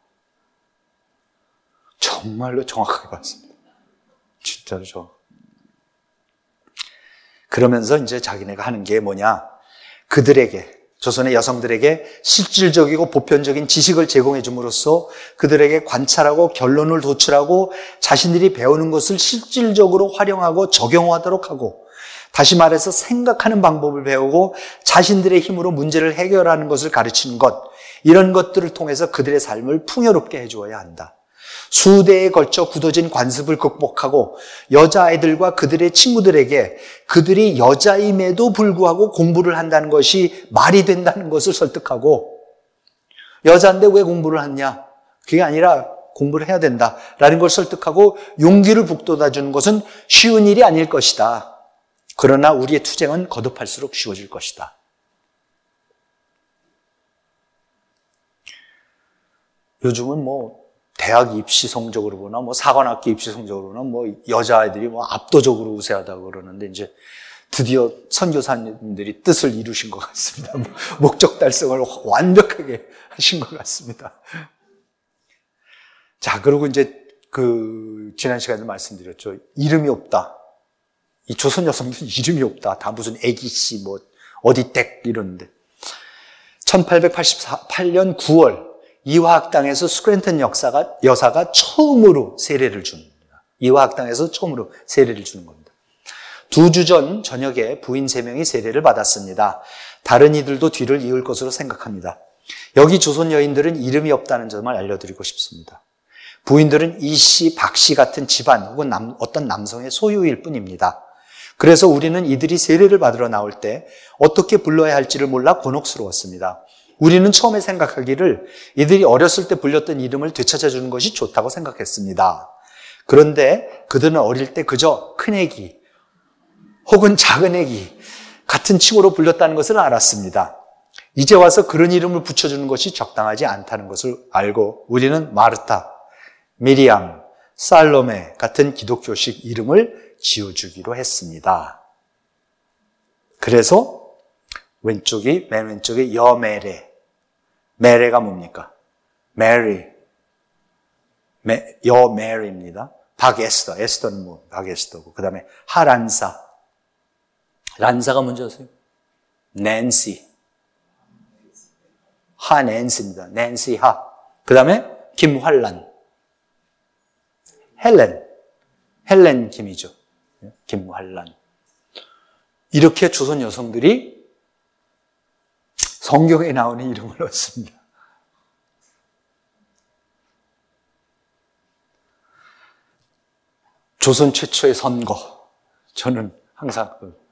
정말로 정확하게 봤습니다. 진짜로 저. 그러면서 이제 자기네가 하는 게 뭐냐? 그들에게 조선의 여성들에게 실질적이고 보편적인 지식을 제공해 줌으로써 그들에게 관찰하고 결론을 도출하고 자신들이 배우는 것을 실질적으로 활용하고 적용하도록 하고, 다시 말해서 생각하는 방법을 배우고 자신들의 힘으로 문제를 해결하는 것을 가르치는 것, 이런 것들을 통해서 그들의 삶을 풍요롭게 해주어야 한다. 수대에 걸쳐 굳어진 관습을 극복하고 여자아이들과 그들의 친구들에게 그들이 여자임에도 불구하고 공부를 한다는 것이 말이 된다는 것을 설득하고, 여자인데 왜 공부를 하냐? 그게 아니라 공부를 해야 된다라는 걸 설득하고 용기를 북돋아주는 것은 쉬운 일이 아닐 것이다. 그러나 우리의 투쟁은 거듭할수록 쉬워질 것이다. 요즘은 뭐 대학 입시 성적으로 보나 뭐 사관학교 입시 성적으로 보나 뭐 여자아이들이 뭐 압도적으로 우세하다고 그러는데, 이제 드디어 선교사님들이 뜻을 이루신 것 같습니다. 목적 달성을 완벽하게 하신 것 같습니다. 자, 그리고 이제 그 지난 시간에 말씀드렸죠. 이름이 없다. 이 조선 여성들은 이름이 없다. 다 무슨 애기씨 뭐 어디 댁 이러는데, 천팔백팔십팔 년 구월 이화학당에서 스크랜턴 역사가, 여사가 처음으로 세례를 줍니다. 이화학당에서 처음으로 세례를 주는 겁니다. 두 주 전 저녁에 부인 세 명이 세례를 받았습니다. 다른 이들도 뒤를 이을 것으로 생각합니다. 여기 조선 여인들은 이름이 없다는 점을 알려드리고 싶습니다. 부인들은 이씨, 박씨 같은 집안 혹은 남, 어떤 남성의 소유일 뿐입니다. 그래서 우리는 이들이 세례를 받으러 나올 때 어떻게 불러야 할지를 몰라 곤혹스러웠습니다. 우리는 처음에 생각하기를 이들이 어렸을 때 불렸던 이름을 되찾아주는 것이 좋다고 생각했습니다. 그런데 그들은 어릴 때 그저 큰애기 혹은 작은애기 같은 칭호로 불렸다는 것을 알았습니다. 이제 와서 그런 이름을 붙여주는 것이 적당하지 않다는 것을 알고 우리는 마르타, 미리암, 살로메 같은 기독교식 이름을 지어주기로 했습니다. 그래서 왼쪽이, 맨 왼쪽이 여메레. 메레가 뭡니까? 메리. 메, 여메리입니다. 박에스더. 에스더는 뭐, 박에스더고. 그 다음에 하란사. 란사가 뭔지 아세요? 낸시. 하낸시입니다. 낸시 하. 그 다음에 김환란. 헬렌. 헬렌 김이죠. 김환란. 이렇게 조선 여성들이 성경에 나오는 이름을 얻습니다. 조선 최초의 선거. 저는 항상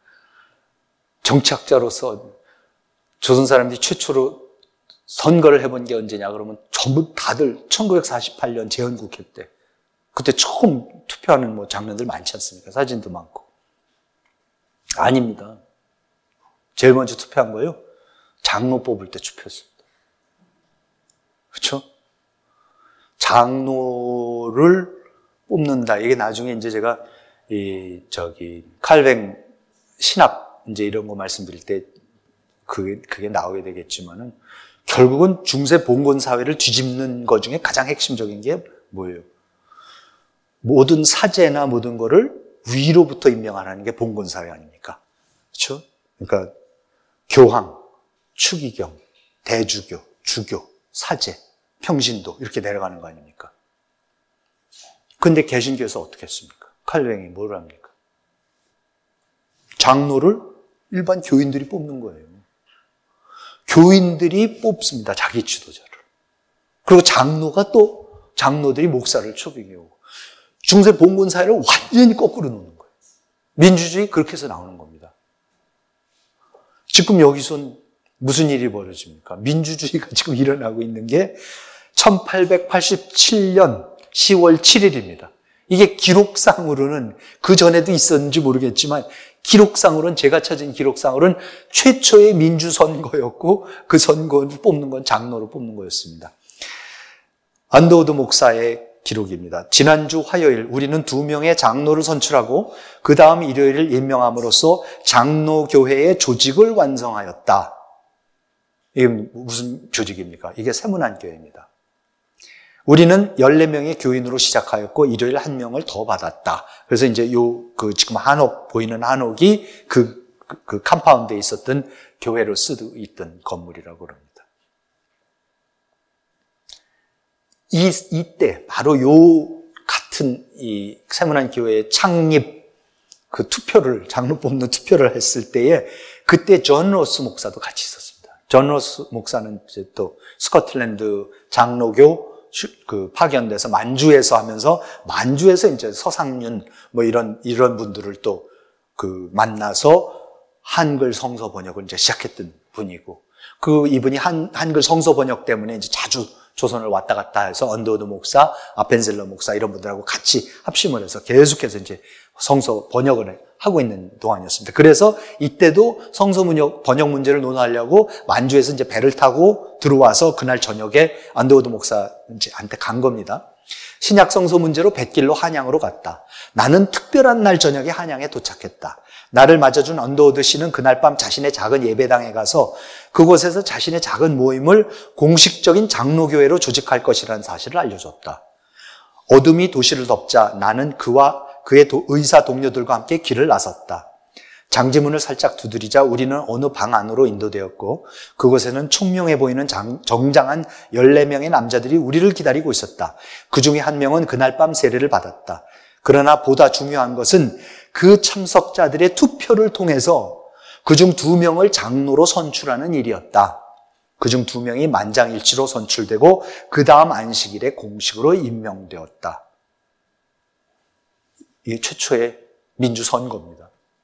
정치학자로서 조선 사람들이 최초로 선거를 해본 게 언제냐 그러면 전부 다들 천구백사십팔 년 제헌국회 때, 그때 처음 투표하는 뭐 장면들 많지 않습니까? 사진도 많고. 아닙니다. 제일 먼저 투표한 거예요. 장로 뽑을 때 투표했습니다. 그렇죠? 장로를 뽑는다. 이게 나중에 이제 제가 이 저기 칼뱅 신학 이제 이런 거 말씀드릴 때 그게 그게 나오게 되겠지만은, 결국은 중세 봉건 사회를 뒤집는 것 중에 가장 핵심적인 게 뭐예요? 모든 사제나 모든 거를 위로부터 임명하라는 게 봉건 사회 아닙니까? 그렇죠? 그러니까 교황, 추기경, 대주교, 주교, 사제, 평신도 이렇게 내려가는 거 아닙니까? 근데 개신교에서 어떻게 했습니까? 칼뱅이 뭘 합니까? 장로를 일반 교인들이 뽑는 거예요. 교인들이 뽑습니다. 자기 지도자를. 그리고 장로가 또 장로들이 목사를 초빙해 오고, 중세 봉건 사회를 완전히 거꾸로 놓는 거예요. 민주주의 그렇게 해서 나오는 겁니다. 지금 여기선 무슨 일이 벌어집니까? 민주주의가 지금 일어나고 있는 게 천팔백팔십칠 년 시월 칠일입니다. 이게 기록상으로는 그 전에도 있었는지 모르겠지만 기록상으로는, 제가 찾은 기록상으로는 최초의 민주선거였고, 그 선거를 뽑는 건 장로로 뽑는 거였습니다. 안더우드 목사의 기록입니다. 지난주 화요일 우리는 두 명의 장로를 선출하고 그 다음 일요일을 임명함으로써 장로교회의 조직을 완성하였다. 이게 무슨 조직입니까? 이게 세문안교회입니다. 우리는 열네 명의 교인으로 시작하였고 일요일 한 명을 더 받았다. 그래서 이제 요 그 지금 한옥 보이는 한옥이 그 그, 그 컴파운드에 있었던 교회로 쓰고 있던 건물이라고 합니다. 이, 이때, 바로 요 같은 이 세문안 교회의 창립 그 투표를, 장로 뽑는 투표를 했을 때에 그때 존 로스 목사도 같이 있었습니다. 존 로스 목사는 이제 또 스코틀랜드 장로교 그 파견돼서 만주에서 하면서 만주에서 이제 서상윤 뭐 이런 이런 분들을 또 그 만나서 한글 성서 번역을 이제 시작했던 분이고, 그 이분이 한 한글 성서 번역 때문에 이제 자주 조선을 왔다 갔다 해서 언더우드 목사, 아펜셀러 목사 이런 분들하고 같이 합심을 해서 계속해서 이제 성서 번역을 하고 있는 동안이었습니다. 그래서 이때도 성서 번역, 번역 문제를 논하려고 만주에서 이제 배를 타고 들어와서 그날 저녁에 언더우드 목사한테 간 겁니다. 신약 성서 문제로 뱃길로 한양으로 갔다. 나는 특별한 날 저녁에 한양에 도착했다. 나를 맞아준 언더우드 씨는 그날 밤 자신의 작은 예배당에 가서 그곳에서 자신의 작은 모임을 공식적인 장로교회로 조직할 것이라는 사실을 알려줬다. 어둠이 도시를 덮자 나는 그와 그의 도, 의사 동료들과 함께 길을 나섰다. 장지문을 살짝 두드리자 우리는 어느 방 안으로 인도되었고 그곳에는 총명해 보이는 장, 정장한 열네 명의 남자들이 우리를 기다리고 있었다. 그 중에 한 명은 그날 밤 세례를 받았다. 그러나 보다 중요한 것은 그 참석자들의 투표를 통해서 그중 두 명을 장로로 선출하는 일이었다. 그중 두 명이 만장일치로 선출되고 그 다음 안식일에 공식으로 임명되었다. 이게 최초의 민주선거입니다.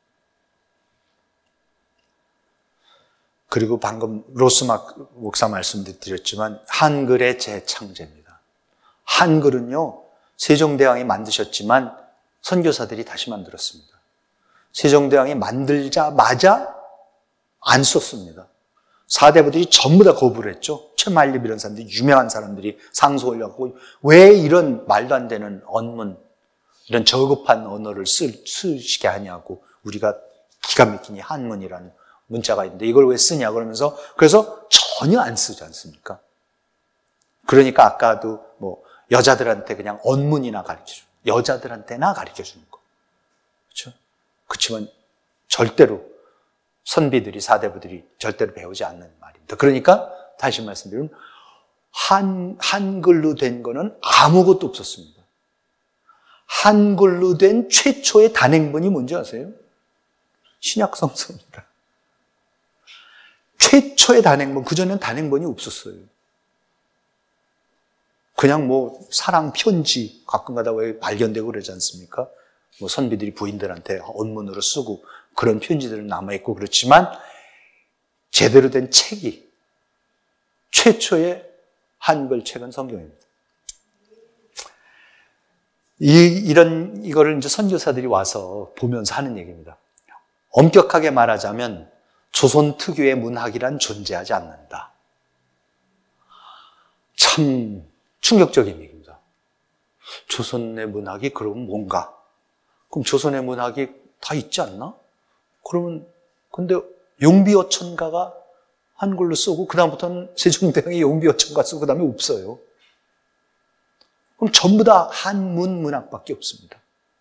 그리고 방금 로스막 목사 말씀도 드렸지만 한글의 재창제입니다. 한글은요, 세종대왕이 만드셨지만 선교사들이 다시 만들었습니다. 세종대왕이 만들자마자 안 썼습니다. 사대부들이 전부 다 거부를 했죠. 최만립 이런 사람들이, 유명한 사람들이 상소 올렸고, 왜 이런 말도 안 되는 언문, 이런 저급한 언어를 쓸, 쓰시게 하냐고, 우리가 기가 막히니 한문이라는 문자가 있는데 이걸 왜 쓰냐 그러면서, 그래서 전혀 안 쓰지 않습니까? 그러니까 아까도 뭐 여자들한테 그냥 언문이나 가르쳐주는, 여자들한테나 가르쳐주는 거. 그렇죠? 그렇지만 절대로 선비들이, 사대부들이 절대로 배우지 않는 말입니다. 그러니까 다시 말씀드리면 한, 한글로 된 거는 아무것도 없었습니다. 한글로 된 최초의 단행본이 뭔지 아세요? 신약성서입니다. 최초의 단행본, 그전에는 단행본이 없었어요. 그냥 뭐 사랑 편지 가끔 가다 왜 발견되고 그러지 않습니까? 뭐 선비들이 부인들한테 언문으로 쓰고 그런 편지들은 남아있고 그렇지만 제대로 된 책이, 최초의 한글 책은 성경입니다. 이, 이런, 이거를 이제 선교사들이 와서 보면서 하는 얘기입니다. 엄격하게 말하자면 조선 특유의 문학이란 존재하지 않는다. 참 충격적인 얘기입니다. 조선의 문학이 그러면 뭔가? 그럼 조선의 문학이 다 있지 않나? 그러면, 근데 용비어천가가 한글로 쓰고, 그다음부터는 세종대왕이 용비어천가 쓰고, 그 다음에 없어요. 그럼 전부 다 한문 문학밖에 없습니다.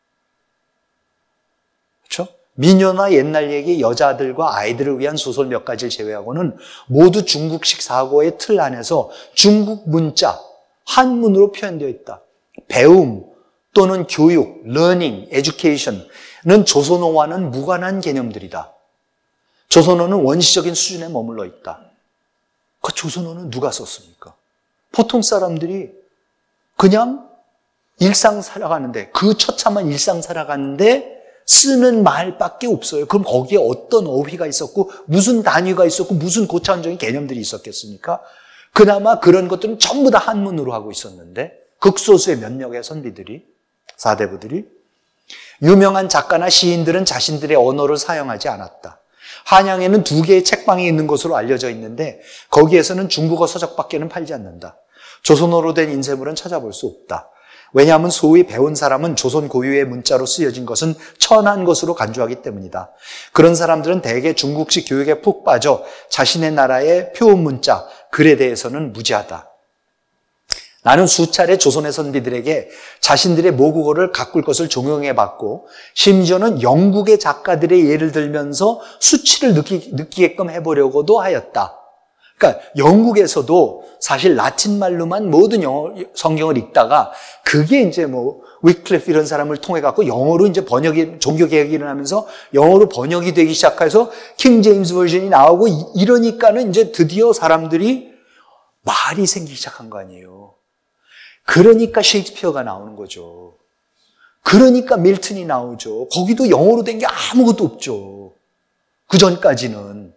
그렇죠? 미녀나 옛날 얘기, 여자들과 아이들을 위한 소설 몇 가지를 제외하고는 모두 중국식 사고의 틀 안에서 중국 문자, 한문으로 표현되어 있다. 배움 또는 교육, learning, education은 조선어와는 무관한 개념들이다. 조선어는 원시적인 수준에 머물러 있다. 그 조선어는 누가 썼습니까? 보통 사람들이 그냥 일상 살아가는데, 그 처참한 일상 살아가는데 쓰는 말밖에 없어요. 그럼 거기에 어떤 어휘가 있었고 무슨 단위가 있었고 무슨 고차원적인 개념들이 있었겠습니까? 그나마 그런 것들은 전부 다 한문으로 하고 있었는데, 극소수의 몇 명의 선비들이, 사대부들이, 유명한 작가나 시인들은 자신들의 언어를 사용하지 않았다. 한양에는 두 개의 책방이 있는 것으로 알려져 있는데 거기에서는 중국어 서적밖에는 팔지 않는다. 조선어로 된 인쇄물은 찾아볼 수 없다. 왜냐하면 소위 배운 사람은 조선 고유의 문자로 쓰여진 것은 천한 것으로 간주하기 때문이다. 그런 사람들은 대개 중국식 교육에 푹 빠져 자신의 나라의 표음 문자, 글에 대해서는 무지하다. 나는 수차례 조선의 선비들에게 자신들의 모국어를 가꿀 것을 종용해봤고 심지어는 영국의 작가들의 예를 들면서 수치를 느끼, 느끼게끔 해보려고도 하였다. 그러니까 영국에서도 사실 라틴 말로만 모든 영어, 성경을 읽다가 그게 이제 뭐 위클리프 이런 사람을 통해 갖고 영어로 이제 번역이 종교 개혁이 일어나면서 영어로 번역이 되기 시작해서 킹 제임스 버전이 나오고 이러니까는 이제 드디어 사람들이 말이 생기기 시작한 거 아니에요. 그러니까 셰익스피어가 나오는 거죠. 그러니까 밀턴이 나오죠. 거기도 영어로 된 게 아무것도 없죠. 그 전까지는.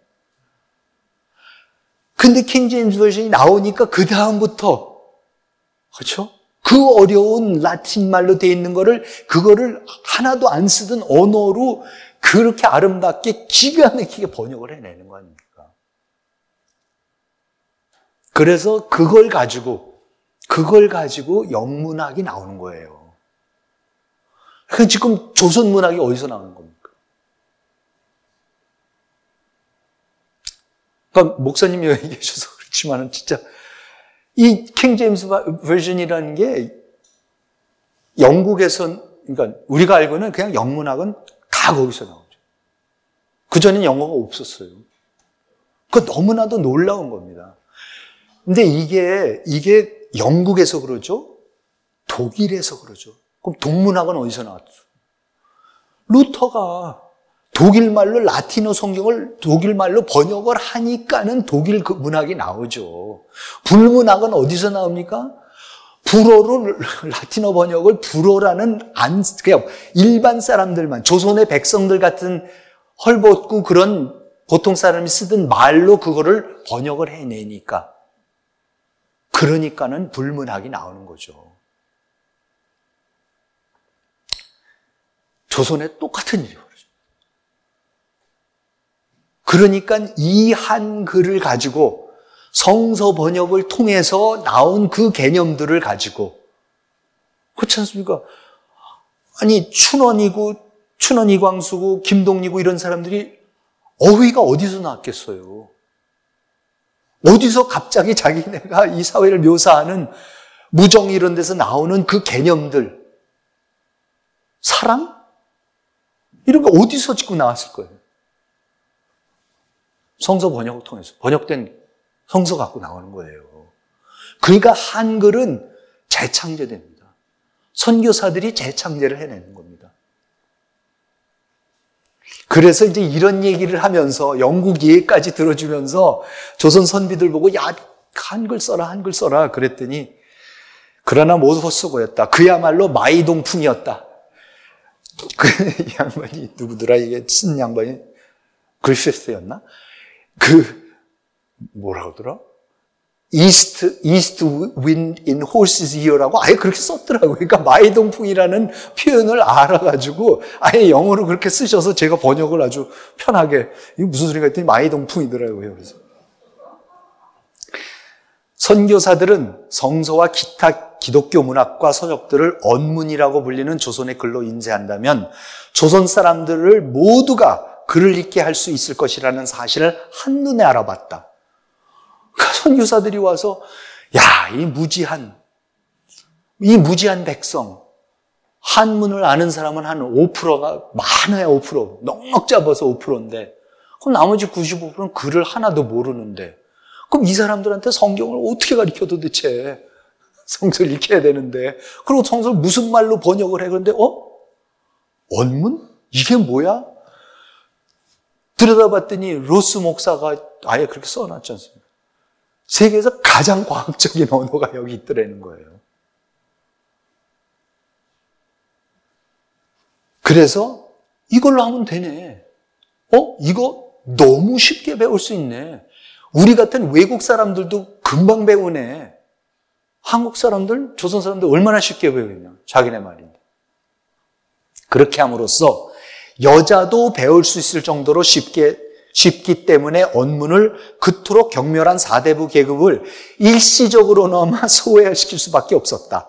근데 킹 제임스 버전이 나오니까 그 다음부터 그렇죠? 그 어려운 라틴 말로 되어 있는 거를 그거를 하나도 안 쓰던 언어로 그렇게 아름답게 기가 막히게 번역을 해내는 거 아닙니까? 그래서 그걸 가지고 그걸 가지고 영문학이 나오는 거예요. 그럼 지금 조선 문학이 어디서 나오는 겁니까? 그러니까 목사님이 얘기해 주셔서 그렇지만은 진짜 이 킹 제임스 버전이라는 게 영국에선 그러니까 우리가 알고는 그냥 영문학은 다 거기서 나오죠. 그전엔 영어가 없었어요. 그거 너무나도 놀라운 겁니다. 근데 이게 이게 영국에서 그러죠? 독일에서 그러죠. 그럼 동문학은 어디서 나왔죠? 루터가 독일 말로 라틴어 성경을 독일 말로 번역을 하니까는 독일 그 문학이 나오죠. 불문학은 어디서 나옵니까? 불어로 라틴어 번역을 불어라는 안 그냥 일반 사람들만 조선의 백성들 같은 헐벗고 그런 보통 사람이 쓰던 말로 그거를 번역을 해내니까 그러니까는 불문학이 나오는 거죠. 조선에 똑같은 일이 벌어져요. 그러니까 이 한글을 가지고 성서 번역을 통해서 나온 그 개념들을 가지고 그렇지 않습니까? 아니 춘원이고 춘원이광수고 김동리고 이런 사람들이 어휘가 어디서 나왔겠어요? 어디서 갑자기 자기네가 이 사회를 묘사하는 무정 이런 데서 나오는 그 개념들 사랑? 이런 거 어디서 지금 나왔을 거예요? 성서 번역을 통해서 번역된 성서 갖고 나오는 거예요. 그러니까 한글은 재창제됩니다. 선교사들이 재창제를 해내는 겁니다. 그래서 이제 이런 얘기를 하면서 영국 예까지 들어주면서 조선 선비들 보고 야 한글 써라 한글 써라 그랬더니 그러나 못 헛수고였다. 그야말로 마이동풍이었다. 그 양반이 누구더라 이게 쓴 양반이 글쎄스였나? 그 뭐라 그러더라? East, East wind in horse's ear라고 아예 그렇게 썼더라고요. 그러니까 마이동풍이라는 표현을 알아가지고 아예 영어로 그렇게 쓰셔서 제가 번역을 아주 편하게 이게 무슨 소리가 했더니 마이동풍이더라고요. 그래서 선교사들은 성서와 기타 기독교 문학과 서적들을 언문이라고 불리는 조선의 글로 인쇄한다면 조선 사람들을 모두가 글을 읽게 할 수 있을 것이라는 사실을 한눈에 알아봤다. 선교사들이 와서 야, 이 무지한 이 무지한 백성 한문을 아는 사람은 한 오 퍼센트가 많아야 오 퍼센트 넉넉 잡아서 오 퍼센트인데 그럼 나머지 구십오 퍼센트는 글을 하나도 모르는데 그럼 이 사람들한테 성경을 어떻게 가르쳐 도대체 성서를 읽혀야 되는데 그리고 성서를 무슨 말로 번역을 해 그런데 어? 언문? 이게 뭐야? 들여다봤더니 로스 목사가 아예 그렇게 써놨지 않습니까? 세계에서 가장 과학적인 언어가 여기 있더라는 거예요. 그래서 이걸로 하면 되네. 어? 이거 너무 쉽게 배울 수 있네. 우리 같은 외국 사람들도 금방 배우네. 한국 사람들, 조선 사람들 얼마나 쉽게 배우겠냐. 자기네 말인데. 그렇게 함으로써 여자도 배울 수 있을 정도로 쉽게 쉽기 때문에 언문을 그토록 경멸한 사대부 계급을 일시적으로나마 소외시킬 수밖에 없었다.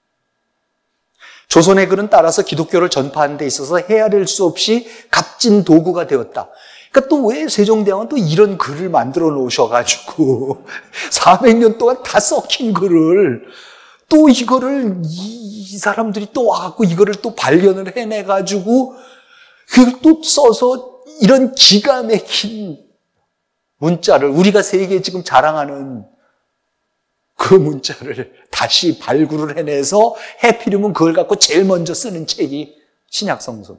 조선의 글은 따라서 기독교를 전파하는 데 있어서 헤아릴 수 없이 값진 도구가 되었다. 그러니까 또 왜 세종대왕은 또 이런 글을 만들어 놓으셔가지고 사백 년 동안 다 썩힌 글을 또 이거를 이, 이 사람들이 또 와갖고 이거를 또 발견을 해내가지고 그걸 또 써서 이런 기가 막힌 문자를 우리가 세계에 지금 자랑하는 그 문자를 다시 발굴을 해내서 해피리면 그걸 갖고 제일 먼저 쓰는 책이 신약성서.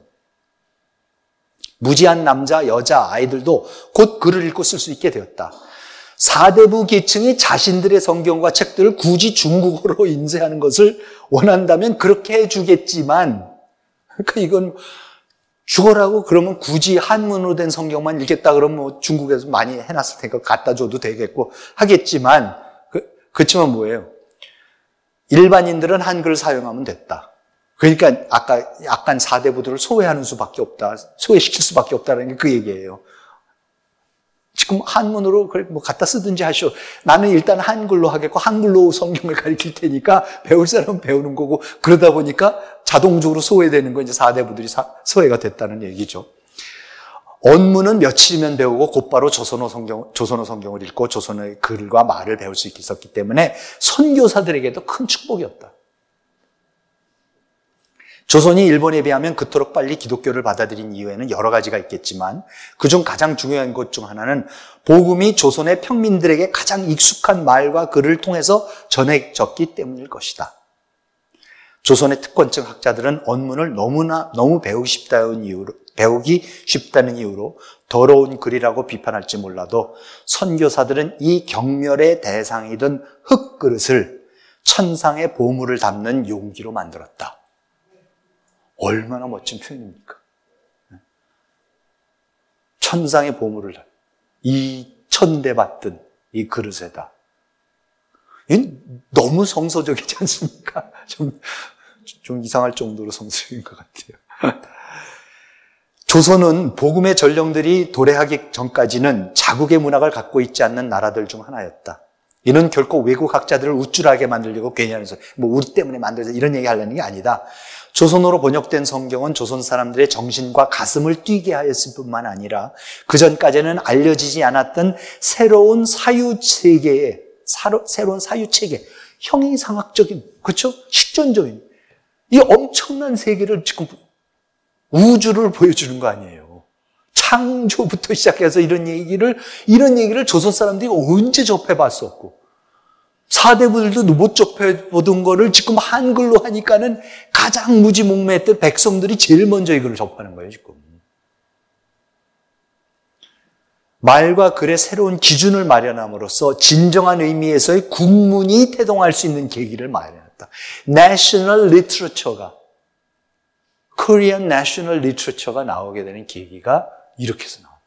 무지한 남자, 여자, 아이들도 곧 글을 읽고 쓸 수 있게 되었다. 사대부 계층이 자신들의 성경과 책들을 굳이 중국어로 인쇄하는 것을 원한다면 그렇게 해주겠지만, 그러니까 이건 죽어라고 그러면 굳이 한문으로 된 성경만 읽겠다 그러면 뭐 중국에서 많이 해놨을 테니까 갖다 줘도 되겠고 하겠지만, 그, 그렇지만 뭐예요? 일반인들은 한글을 사용하면 됐다. 그러니까 아까 약간 사대부들을 소외하는 수밖에 없다. 소외시킬 수밖에 없다는 게 그 얘기예요. 지금 한문으로 그래 뭐 갖다 쓰든지 하시오. 나는 일단 한글로 하겠고 한글로 성경을 가르칠 테니까 배울 사람은 배우는 거고 그러다 보니까 자동적으로 소외되는 거 이제 사대부들이 사, 소외가 됐다는 얘기죠. 언문은 며칠이면 배우고 곧바로 조선어 성경, 조선어 성경을 읽고 조선어의 글과 말을 배울 수 있었기 때문에 선교사들에게도 큰 축복이었다. 조선이 일본에 비하면 그토록 빨리 기독교를 받아들인 이유에는 여러 가지가 있겠지만 그중 가장 중요한 것 중 하나는 복음이 조선의 평민들에게 가장 익숙한 말과 글을 통해서 전해졌기 때문일 것이다. 조선의 특권층 학자들은 언문을 너무나 너무 배우기 쉽다는 이유로, 배우기 쉽다는 이유로 더러운 글이라고 비판할지 몰라도 선교사들은 이 경멸의 대상이던 흙그릇을 천상의 보물을 담는 용기로 만들었다. 얼마나 멋진 표현입니까? 천상의 보물을 이 천대받든 이 그릇에다. 너무 성서적이지 않습니까? 좀, 좀 이상할 정도로 성서적인 것 같아요. 조선은 복음의 전령들이 도래하기 전까지는 자국의 문학을 갖고 있지 않는 나라들 중 하나였다. 이는 결코 외국 학자들을 우쭐하게 만들려고 괜히 하는 소리, 뭐 우리 때문에 만들어서 이런 얘기 하려는 게 아니다. 조선어로 번역된 성경은 조선 사람들의 정신과 가슴을 뛰게 하였을 뿐만 아니라 그전까지는 알려지지 않았던 새로운 사유체계의 새로운 사유체계, 형이상학적인, 그렇죠? 실존적인 이 엄청난 세계를 지금 우주를 보여주는 거 아니에요. 창조부터 시작해서 이런 얘기를 이런 얘기를 조선 사람들이 언제 접해봤었고 사대부들도 못 접해보던 거를 지금 한글로 하니까는 가장 무지몽매했던 백성들이 제일 먼저 이걸 접하는 거예요, 지금. 말과 글의 새로운 기준을 마련함으로써 진정한 의미에서의 국문이 태동할 수 있는 계기를 마련했다. National Literature가, Korean National Literature가 나오게 되는 계기가 이렇게 해서 나왔다.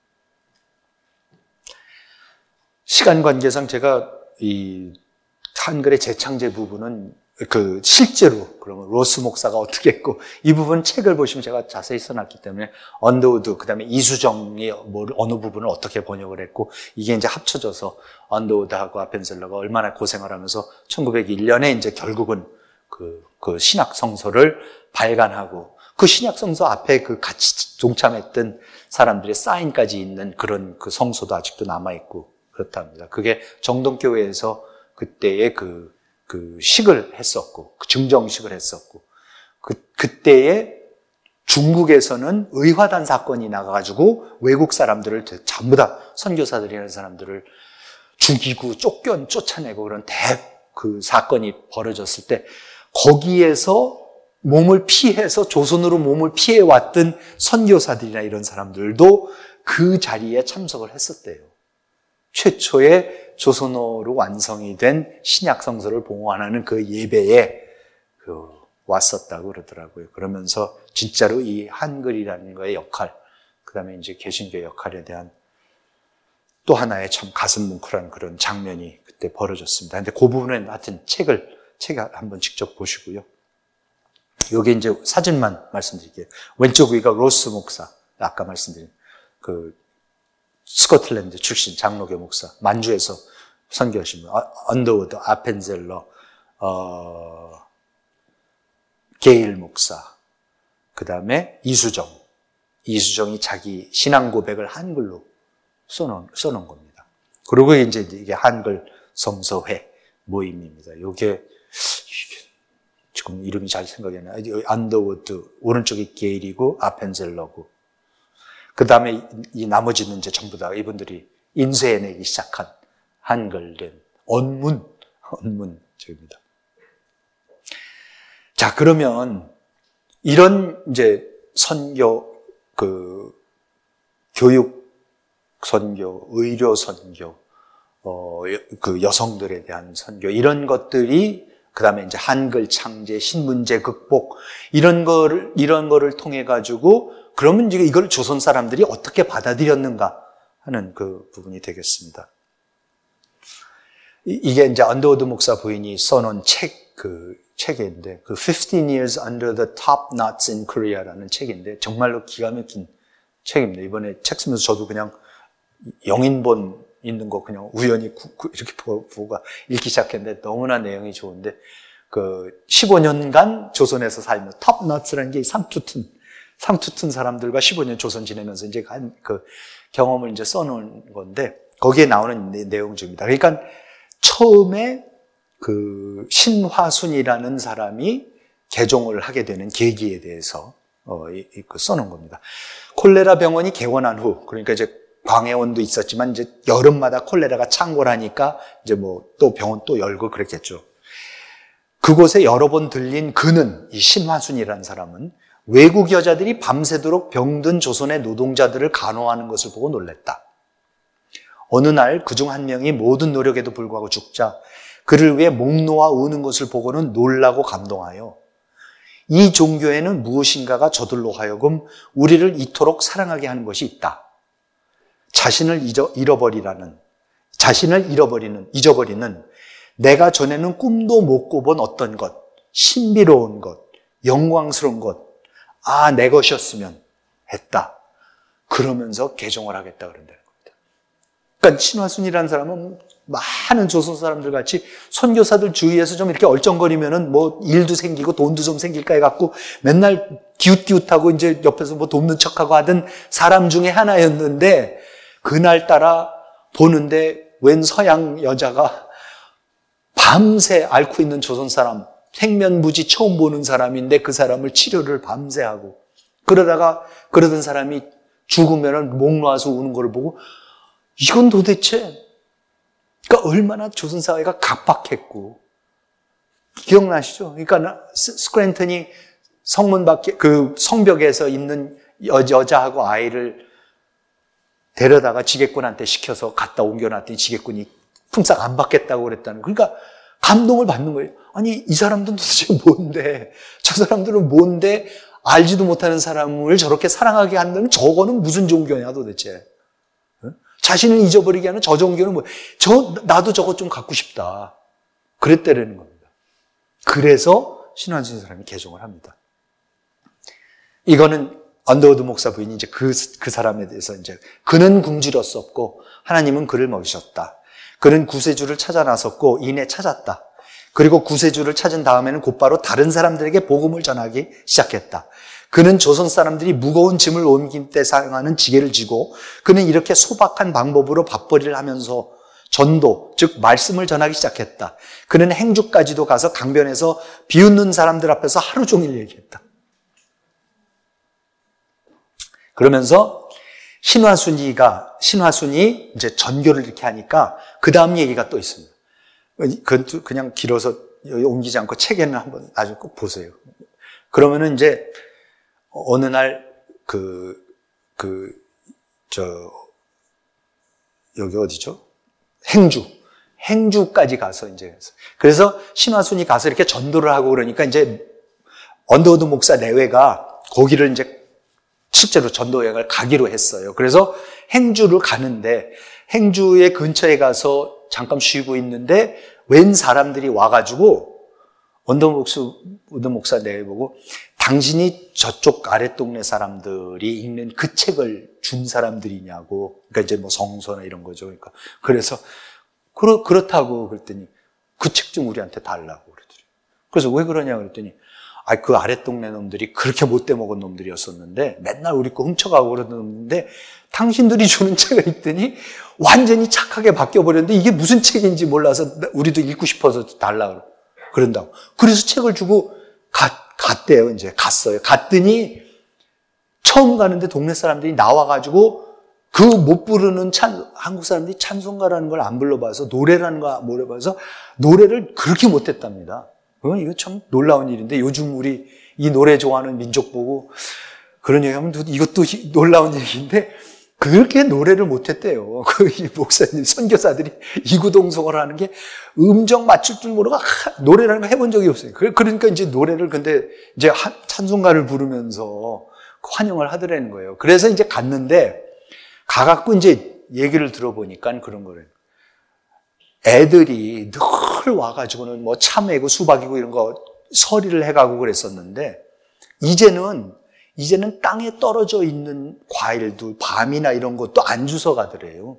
시간 관계상 제가 이 한글의 재창제 부분은 그 실제로 그러면 로스 목사가 어떻게 했고 이 부분 책을 보시면 제가 자세히 써놨기 때문에 언더우드 그다음에 이수정이 뭐 어느 부분을 어떻게 번역을 했고 이게 이제 합쳐져서 언더우드하고 아펜셀러가 얼마나 고생을 하면서 천구백일 년에 이제 결국은 그, 그 신약 성서를 발간하고 그 신약 성서 앞에 그 같이 동참했던 사람들의 사인까지 있는 그런 그 성서도 아직도 남아 있고 그렇답니다. 그게 정동교회에서 그때의 그, 그 식을 했었고, 그 증정식을 했었고, 그, 그때에 중국에서는 의화단 사건이 나가가지고 외국 사람들을 전부 다 선교사들이라는 사람들을 죽이고 쫓겨, 쫓아내고 그런 대, 그 사건이 벌어졌을 때 거기에서 몸을 피해서 조선으로 몸을 피해왔던 선교사들이나 이런 사람들도 그 자리에 참석을 했었대요. 최초의 조선어로 완성이 된 신약 성서를 봉헌하는 그 예배에 그 왔었다고 그러더라고요. 그러면서 진짜로 이 한글이라는 거의 역할, 그 다음에 이제 개신교의 역할에 대한 또 하나의 참 가슴 뭉클한 그런 장면이 그때 벌어졌습니다. 근데 그 부분은 하여튼 책을, 책을 한번 직접 보시고요. 여기 이제 사진만 말씀드릴게요. 왼쪽 위가 로스 목사, 아까 말씀드린 그 스코틀랜드 출신 장로교 목사, 만주에서 선교하신 분, 언더우드, 아펜젤러, 어, 게일 목사, 그 다음에 이수정. 이수정이 자기 신앙 고백을 한글로 써놓은, 써놓은 겁니다. 그리고 이제 이게 한글 성서회 모임입니다. 이게 지금 이름이 잘 생각이 안 나요. 언더우드, 오른쪽이 게일이고 아펜젤러고. 그 다음에 이 나머지는 이제 전부 다 이분들이 인쇄해내기 시작한 한글된 언문, 언문책입니다. 자, 그러면 이런 이제 선교, 그, 교육 선교, 의료 선교, 어, 그 여성들에 대한 선교, 이런 것들이, 그 다음에 이제 한글 창제, 신문제 극복, 이런 거를, 이런 거를 통해가지고, 그러면 이제 이걸 조선 사람들이 어떻게 받아들였는가 하는 그 부분이 되겠습니다. 이게 이제 언더우드 목사 부인이 써놓은 책, 그, 책인데, 그 fifteen years under the top knots in Korea라는 책인데, 정말로 기가 막힌 책입니다. 이번에 책 쓰면서 저도 그냥 영인본 있는 거 그냥 우연히 구, 구, 이렇게 보고 읽기 시작했는데, 너무나 내용이 좋은데, 그, 십오 년간 조선에서 살면, top knots라는 게 상투튼, 상투튼 사람들과 십오 년 조선 지내면서 이제 한 그 경험을 이제 써놓은 건데, 거기에 나오는 내, 내용 중입니다. 그러니까 처음에 그 신화순이라는 사람이 개종을 하게 되는 계기에 대해서 어, 이, 이, 그 써놓은 겁니다. 콜레라 병원이 개원한 후, 그러니까 이제 광해원도 있었지만 이제 여름마다 콜레라가 창궐하니까 이제 뭐 또 병원 또 열고 그랬겠죠. 그곳에 여러 번 들린 그는, 이 신화순이라는 사람은 외국 여자들이 밤새도록 병든 조선의 노동자들을 간호하는 것을 보고 놀랬다. 어느 날 그중 한 명이 모든 노력에도 불구하고 죽자 그를 위해 목 놓아 우는 것을 보고는 놀라고 감동하여 이 종교에는 무엇인가가 저들로 하여금 우리를 이토록 사랑하게 하는 것이 있다. 자신을 잊어, 잃어버리라는, 자신을 잃어버리는, 잊어버리는 내가 전에는 꿈도 못 꿔본 어떤 것, 신비로운 것, 영광스러운 것, 아, 내 것이었으면 했다. 그러면서 개종을 하겠다 그런다는 겁니다. 그러니까 신화순이라는 사람은 많은 조선 사람들 같이 선교사들 주위에서 좀 이렇게 얼쩡거리면은 뭐 일도 생기고 돈도 좀 생길까 해갖고 맨날 기웃기웃하고 이제 옆에서 뭐 돕는 척하고 하던 사람 중에 하나였는데, 그날따라 보는데 웬 서양 여자가 밤새 앓고 있는 조선 사람, 생면부지 처음 보는 사람인데 그 사람을 치료를 밤새 하고, 그러다가 그러던 사람이 죽으면 목 놓아서 우는 걸 보고 이건 도대체, 그러니까 얼마나 조선 사회가 각박했고, 기억나시죠? 그러니까 스크랜턴이 성문 밖에 그 성벽에서 있는 여자하고 아이를 데려다가 지게꾼한테 시켜서 갖다 옮겨놨더니 지게꾼이 품삯 안 받겠다고 그랬다는, 그러니까 감동을 받는 거예요. 아니, 이 사람들은 도대체 뭔데, 저 사람들은 뭔데 알지도 못하는 사람을 저렇게 사랑하게 한다는, 저거는 무슨 종교냐 도대체. 자신을 잊어버리게 하는 저 종교는 뭐, 저, 나도 저거 좀 갖고 싶다. 그랬다라는 겁니다. 그래서 신화순 사람이 개종을 합니다. 이거는 언더우드 목사 부인이 이제 그, 그 사람에 대해서 이제, 그는 굶주렸었고, 하나님은 그를 먹이셨다. 그는 구세주를 찾아 나섰고, 이내 찾았다. 그리고 구세주를 찾은 다음에는 곧바로 다른 사람들에게 복음을 전하기 시작했다. 그는 조선 사람들이 무거운 짐을 옮길 때 사용하는 지게를 쥐고, 그는 이렇게 소박한 방법으로 밥벌이를 하면서 전도, 즉 말씀을 전하기 시작했다. 그는 행주까지도 가서 강변에서 비웃는 사람들 앞에서 하루 종일 얘기했다. 그러면서 신화순이가, 신화순이 이제 전교를 이렇게 하니까 그 다음 얘기가 또 있습니다. 그건 그냥 길어서 옮기지 않고 책에는 한번 아주 꼭 보세요. 그러면은 이제 어느 날 그, 그, 저, 여기 어디죠? 행주. 행주까지 가서 이제, 그래서 신화순이 가서 이렇게 전도를 하고 그러니까 이제 언더우드 목사 내외가 거기를 이제 실제로 전도 여행을 가기로 했어요. 그래서 행주를 가는데 행주의 근처에 가서 잠깐 쉬고 있는데 웬 사람들이 와가지고 언더우드 목사 내보고, 당신이 저쪽 아랫동네 사람들이 읽는 그 책을 준 사람들이냐고. 그러니까 이제 뭐 성서나 이런 거죠. 그러니까 그래서 그렇, 그렇다고 그랬더니 그 책 좀 우리한테 달라고 그러더래요. 그래서 왜 그러냐 그랬더니, 아, 그 아랫동네 놈들이 그렇게 못돼 먹은 놈들이었었는데 맨날 우리 거 훔쳐가고 그러는데 당신들이 주는 책을 읽더니 완전히 착하게 바뀌어버렸는데 이게 무슨 책인지 몰라서 우리도 읽고 싶어서 달라고 그런다고. 그래서 책을 주고 갔대요. 이제 갔어요. 갔더니 처음 가는데 동네 사람들이 나와가지고 그 못 부르는 찬, 한국 사람들이 찬송가라는 걸 안 불러봐서 노래라는 거 몰라봐서 노래를 그렇게 못했답니다. 어, 이거 참 놀라운 일인데 요즘 우리 이 노래 좋아하는 민족 보고 그런 얘기하면 이것도 놀라운 얘기인데 그렇게 노래를 못했대요. 그 목사님, 선교사들이 이구동성을 하는 게 음정 맞출 줄 모르고 노래라는 거 해본 적이 없어요. 그러니까 이제 노래를 근데 이제 찬송가를 부르면서 환영을 하더라는 거예요. 그래서 이제 갔는데 가갖고 이제 얘기를 들어보니까 그런 거래요. 애들이 늘 와가지고는 뭐 참외고 수박이고 이런 거 서리를 해가고 그랬었는데 이제는 이제는 땅에 떨어져 있는 과일도 밤이나 이런 것도 안 주워 가더래요.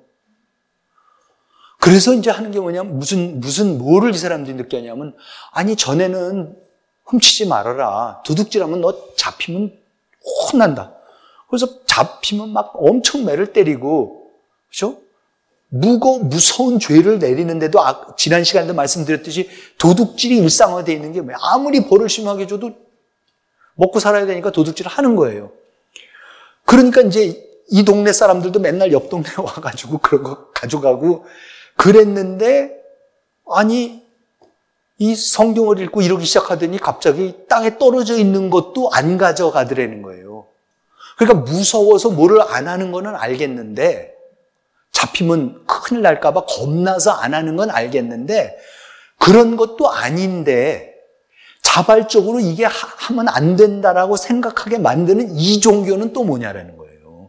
그래서 이제 하는 게 뭐냐면 무슨 무슨 뭐를 이 사람들이 느꼈냐면 아니 전에는 훔치지 말아라. 도둑질하면 너 잡히면 혼난다. 그래서 잡히면 막 엄청 매를 때리고 그렇죠? 무거 무서운 죄를 내리는데도 아, 지난 시간에도 말씀드렸듯이 도둑질이 일상화되어 있는 게 뭐야? 아무리 벌을 심하게 줘도 먹고 살아야 되니까 도둑질을 하는 거예요. 그러니까 이제 이 동네 사람들도 맨날 옆 동네에 와가지고 그런 거 가져가고 그랬는데 아니 이 성경을 읽고 이러기 시작하더니 갑자기 땅에 떨어져 있는 것도 안 가져가더라는 거예요. 그러니까 무서워서 뭐를 안 하는 거는 알겠는데 잡히면 큰일 날까 봐 겁나서 안 하는 건 알겠는데 그런 것도 아닌데 자발적으로 이게 하면 안 된다라고 생각하게 만드는 이 종교는 또 뭐냐라는 거예요.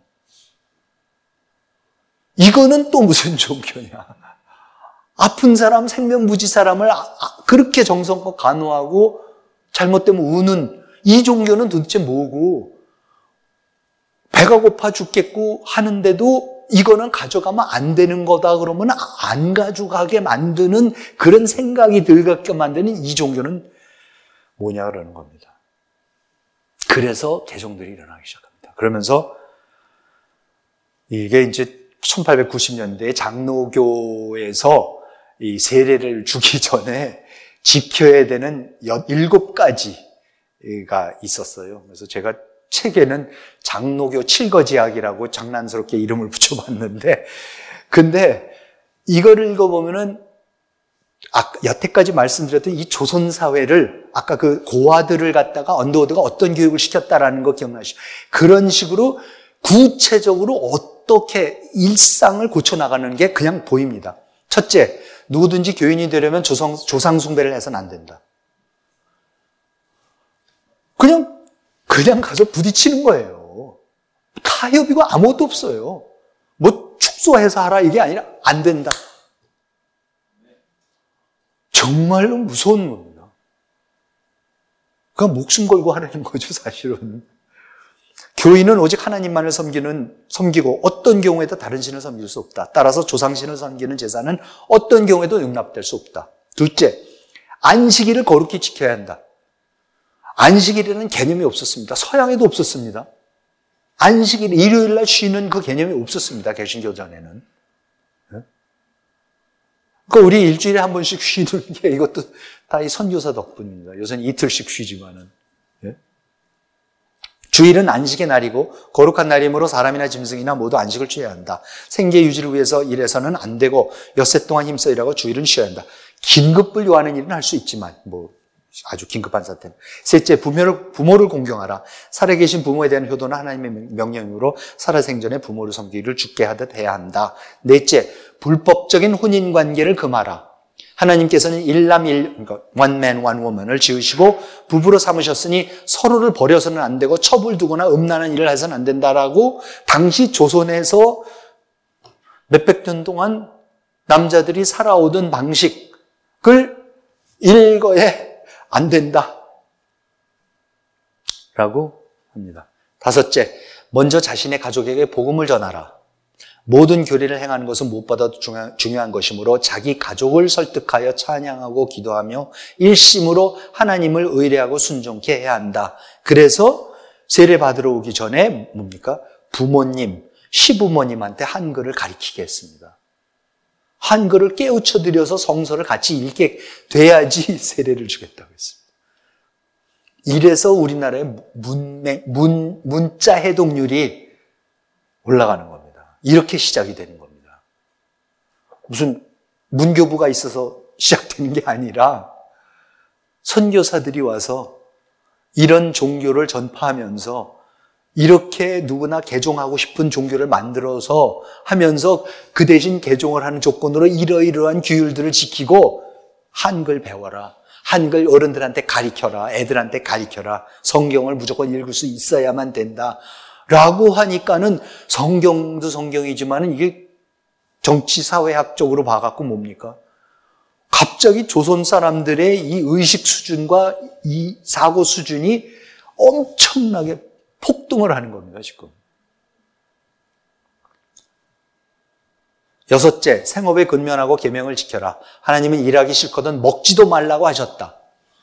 이거는 또 무슨 종교냐. 아픈 사람, 생명부지 사람을 그렇게 정성껏 간호하고 잘못되면 우는 이 종교는 도대체 뭐고 배가 고파 죽겠고 하는데도 이거는 가져가면 안 되는 거다 그러면 안 가져가게 만드는 그런 생각이 들게 만드는 이 종교는 뭐냐 그러는 겁니다. 그래서 개종들이 일어나기 시작합니다. 그러면서 이게 이제 천팔백구십 년대에 장로교에서 이 세례를 주기 전에 지켜야 되는 일곱 가지가 있었어요. 그래서 제가 책에는 장로교 칠거지약이라고 장난스럽게 이름을 붙여봤는데 근데 이거를 읽어보면은 아, 여태까지 말씀드렸던 이 조선 사회를 아까 그 고아들을 갖다가 언더워드가 어떤 교육을 시켰다라는 거 기억나시죠? 그런 식으로 구체적으로 어떻게 일상을 고쳐나가는 게 그냥 보입니다. 첫째, 누구든지 교인이 되려면 조상, 조상 숭배를 해서는 안 된다. 그냥 그냥 가서 부딪히는 거예요. 타협이고 아무것도 없어요. 뭐 축소해서 하라 이게 아니라 안 된다. 정말로 무서운 겁니다. 그냥 목숨 걸고 하라는 거죠, 사실은. 교인은 오직 하나님만을 섬기는, 섬기고 어떤 경우에도 다른 신을 섬길 수 없다. 따라서 조상신을 섬기는 제사는 어떤 경우에도 용납될 수 없다. 둘째, 안식일을 거룩히 지켜야 한다. 안식일에는 개념이 없었습니다. 서양에도 없었습니다. 안식일, 일요일 날 쉬는 그 개념이 없었습니다. 개신교 전에는. 그러니까 우리 일주일에 한 번씩 쉬는 게 이것도 다 이 선교사 덕분입니다. 요새는 이틀씩 쉬지만은. 예? 주일은 안식의 날이고 거룩한 날이므로 사람이나 짐승이나 모두 안식을 취해야 한다. 생계 유지를 위해서 일해서는 안 되고 엿새 동안 힘써 일하고 주일은 쉬어야 한다. 긴급을 요하는 일은 할 수 있지만 뭐 아주 긴급한 사태는. 셋째, 부모를, 부모를 공경하라. 살아계신 부모에 대한 효도는 하나님의 명령으로 살아생전에 부모를 섬기기를 주께 하듯 해야 한다. 넷째, 불법적인 혼인관계를 금하라. 하나님께서는 일남일, 그러니까 one man, one woman을 지으시고 부부로 삼으셨으니 서로를 버려서는 안 되고 첩을 두거나 음란한 일을 해서는 안 된다라고 당시 조선에서 몇백 년 동안 남자들이 살아오던 방식을 일거에 안 된다 라고 합니다. 다섯째, 먼저 자신의 가족에게 복음을 전하라. 모든 교리를 행하는 것은 무엇보다도 중요한 것이므로 자기 가족을 설득하여 찬양하고 기도하며 일심으로 하나님을 의뢰하고 순종케 해야 한다. 그래서 세례 받으러 오기 전에 뭡니까? 부모님, 시부모님한테 한글을 가르치게 했습니다. 한글을 깨우쳐 드려서 성서를 같이 읽게 돼야지 세례를 주겠다고 했습니다. 이래서 우리나라의 문맹, 문, 문자 해독률이 올라가는 겁니다. 이렇게 시작이 되는 겁니다. 무슨 문교부가 있어서 시작되는 게 아니라 선교사들이 와서 이런 종교를 전파하면서 이렇게 누구나 개종하고 싶은 종교를 만들어서 하면서 그 대신 개종을 하는 조건으로 이러이러한 규율들을 지키고 한글 배워라. 한글 어른들한테 가르쳐라. 애들한테 가르쳐라. 성경을 무조건 읽을 수 있어야만 된다. 라고 하니까는 성경도 성경이지만은 이게 정치사회학적으로 봐갖고 뭡니까? 갑자기 조선 사람들의 이 의식 수준과 이 사고 수준이 엄청나게 폭등을 하는 겁니다, 지금. 여섯째, 생업에 근면하고 계명을 지켜라. 하나님은 일하기 싫거든 먹지도 말라고 하셨다.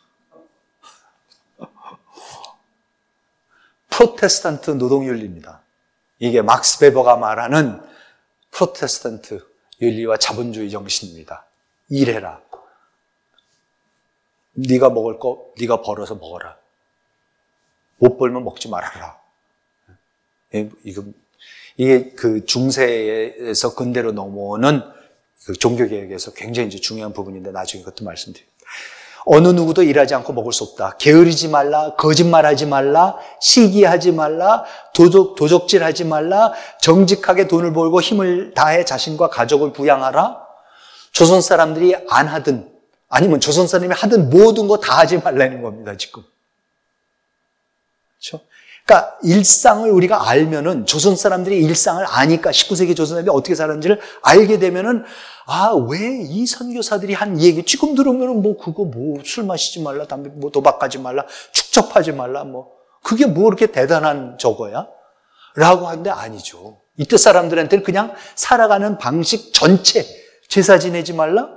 프로테스탄트 노동윤리입니다. 이게 막스 베버가 말하는 프로테스탄트 윤리와 자본주의 정신입니다. 일해라. 네가 먹을 거 네가 벌어서 먹어라. 못 벌면 먹지 말아라. 이거 이게 그 중세에서 근대로 넘어오는 그 종교개혁에서 굉장히 이제 중요한 부분인데 나중에 그것도 말씀드립니다. 어느 누구도 일하지 않고 먹을 수 없다. 게으르지 말라, 거짓말하지 말라, 시기하지 말라, 도적, 도적질하지 말라, 정직하게 돈을 벌고 힘을 다해 자신과 가족을 부양하라. 조선 사람들이 안 하든 아니면 조선 사람이 하든 모든 거 다 하지 말라는 겁니다, 지금. 그렇죠? 그러니까 일상을 우리가 알면은 조선 사람들이 일상을 아니까 십구 세기 조선 사람들이 어떻게 살았는지를 알게 되면은 아, 왜 이 선교사들이 한 얘기 지금 들으면은 뭐 그거 뭐 술 마시지 말라, 담배 뭐 도박하지 말라, 축적하지 말라 뭐 그게 뭐 그렇게 대단한 저거야? 라고 하는데 아니죠. 이때 사람들한테는 그냥 살아가는 방식 전체 제사 지내지 말라?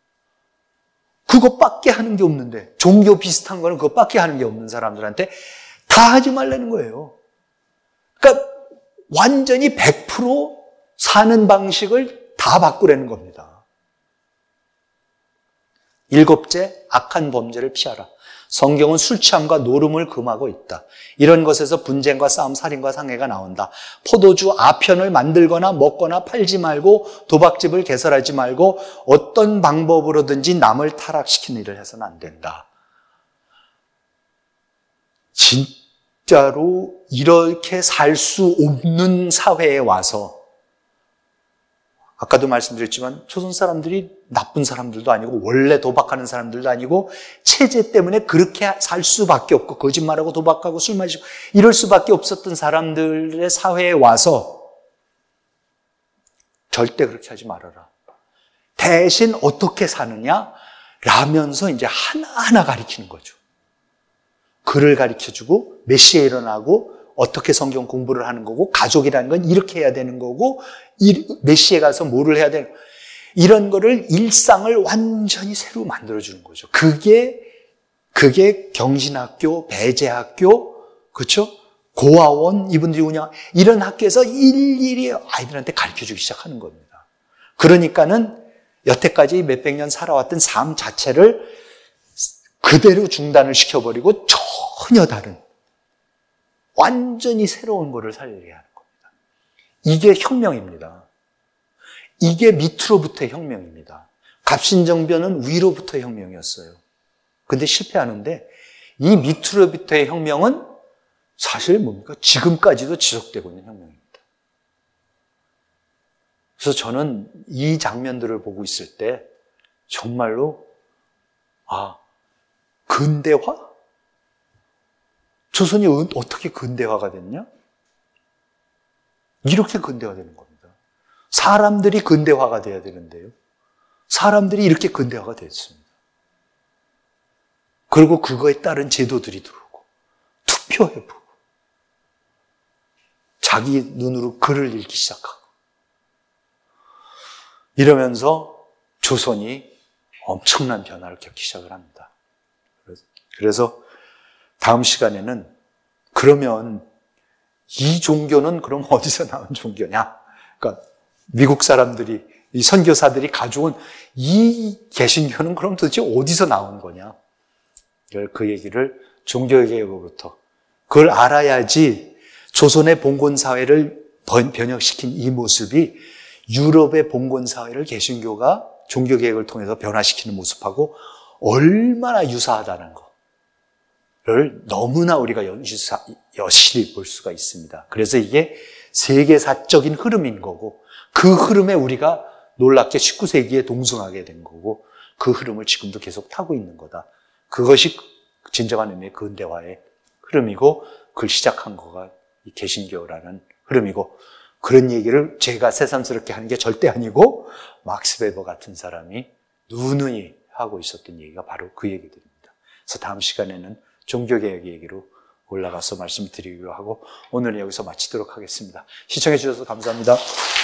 그것밖에 하는 게 없는데 종교 비슷한 거는 그것밖에 하는 게 없는 사람들한테 다 하지 말라는 거예요. 그러니까 완전히 백 퍼센트 사는 방식을 다 바꾸라는 겁니다. 일곱째, 악한 범죄를 피하라. 성경은 술 취함과 노름을 금하고 있다. 이런 것에서 분쟁과 싸움, 살인과 상해가 나온다. 포도주 아편을 만들거나 먹거나 팔지 말고 도박집을 개설하지 말고 어떤 방법으로든지 남을 타락시키는 일을 해서는 안 된다. 진짜로 이렇게 살 수 없는 사회에 와서 아까도 말씀드렸지만 조선 사람들이 나쁜 사람들도 아니고 원래 도박하는 사람들도 아니고 체제 때문에 그렇게 살 수밖에 없고 거짓말하고 도박하고 술 마시고 이럴 수밖에 없었던 사람들의 사회에 와서 절대 그렇게 하지 말아라. 대신 어떻게 사느냐? 라면서 이제 하나하나 가르치는 거죠. 글을 가르쳐주고 몇 시에 일어나고 어떻게 성경 공부를 하는 거고 가족이라는 건 이렇게 해야 되는 거고 몇 시에 가서 뭐를 해야 되는 이런 거를 일상을 완전히 새로 만들어주는 거죠. 그게 그게 경신학교, 배제학교, 그렇죠? 고아원 이분들이 운영 이런 학교에서 일일이 아이들한테 가르쳐주기 시작하는 겁니다. 그러니까는 여태까지 몇백 년 살아왔던 삶 자체를 그대로 중단을 시켜버리고 전혀 다른 완전히 새로운 거를 살리게 하는 겁니다. 이게 혁명입니다. 이게 밑으로부터의 혁명입니다. 갑신정변은 위로부터의 혁명이었어요. 근데 실패하는데 이 밑으로부터의 혁명은 사실 뭡니까? 지금까지도 지속되고 있는 혁명입니다. 그래서 저는 이 장면들을 보고 있을 때 정말로 아, 근대화? 조선이 어떻게 근대화가 됐냐? 이렇게 근대화되는 겁니다. 사람들이 근대화가 돼야 되는데요. 사람들이 이렇게 근대화가 됐습니다. 그리고 그거에 따른 제도들이 들어오고 투표해보고 자기 눈으로 글을 읽기 시작하고 이러면서 조선이 엄청난 변화를 겪기 시작을 합니다. 그래서 다음 시간에는 그러면 이 종교는 그럼 어디서 나온 종교냐? 그러니까 미국 사람들이 이 선교사들이 가져온 이 개신교는 그럼 도대체 어디서 나온 거냐? 그 얘기를 종교개혁으로부터. 그걸 알아야지 조선의 봉건사회를 변혁시킨 이 모습이 유럽의 봉건사회를 개신교가 종교개혁을 통해서 변화시키는 모습하고 얼마나 유사하다는 거를 너무나 우리가 유사, 여실히 볼 수가 있습니다. 그래서 이게 세계사적인 흐름인 거고 그 흐름에 우리가 놀랍게 십구 세기에 동승하게 된 거고 그 흐름을 지금도 계속 타고 있는 거다. 그것이 진정한 의미의 근대화의 흐름이고 그걸 시작한 거가 이 개신교라는 흐름이고 그런 얘기를 제가 새삼스럽게 하는 게 절대 아니고 막스 베버 같은 사람이 누누이 하고 있었던 얘기가 바로 그 얘기들입니다. 그래서 다음 시간에는 종교개혁 얘기로 올라가서 말씀드리기로 하고 오늘은 여기서 마치도록 하겠습니다. 시청해 주셔서 감사합니다.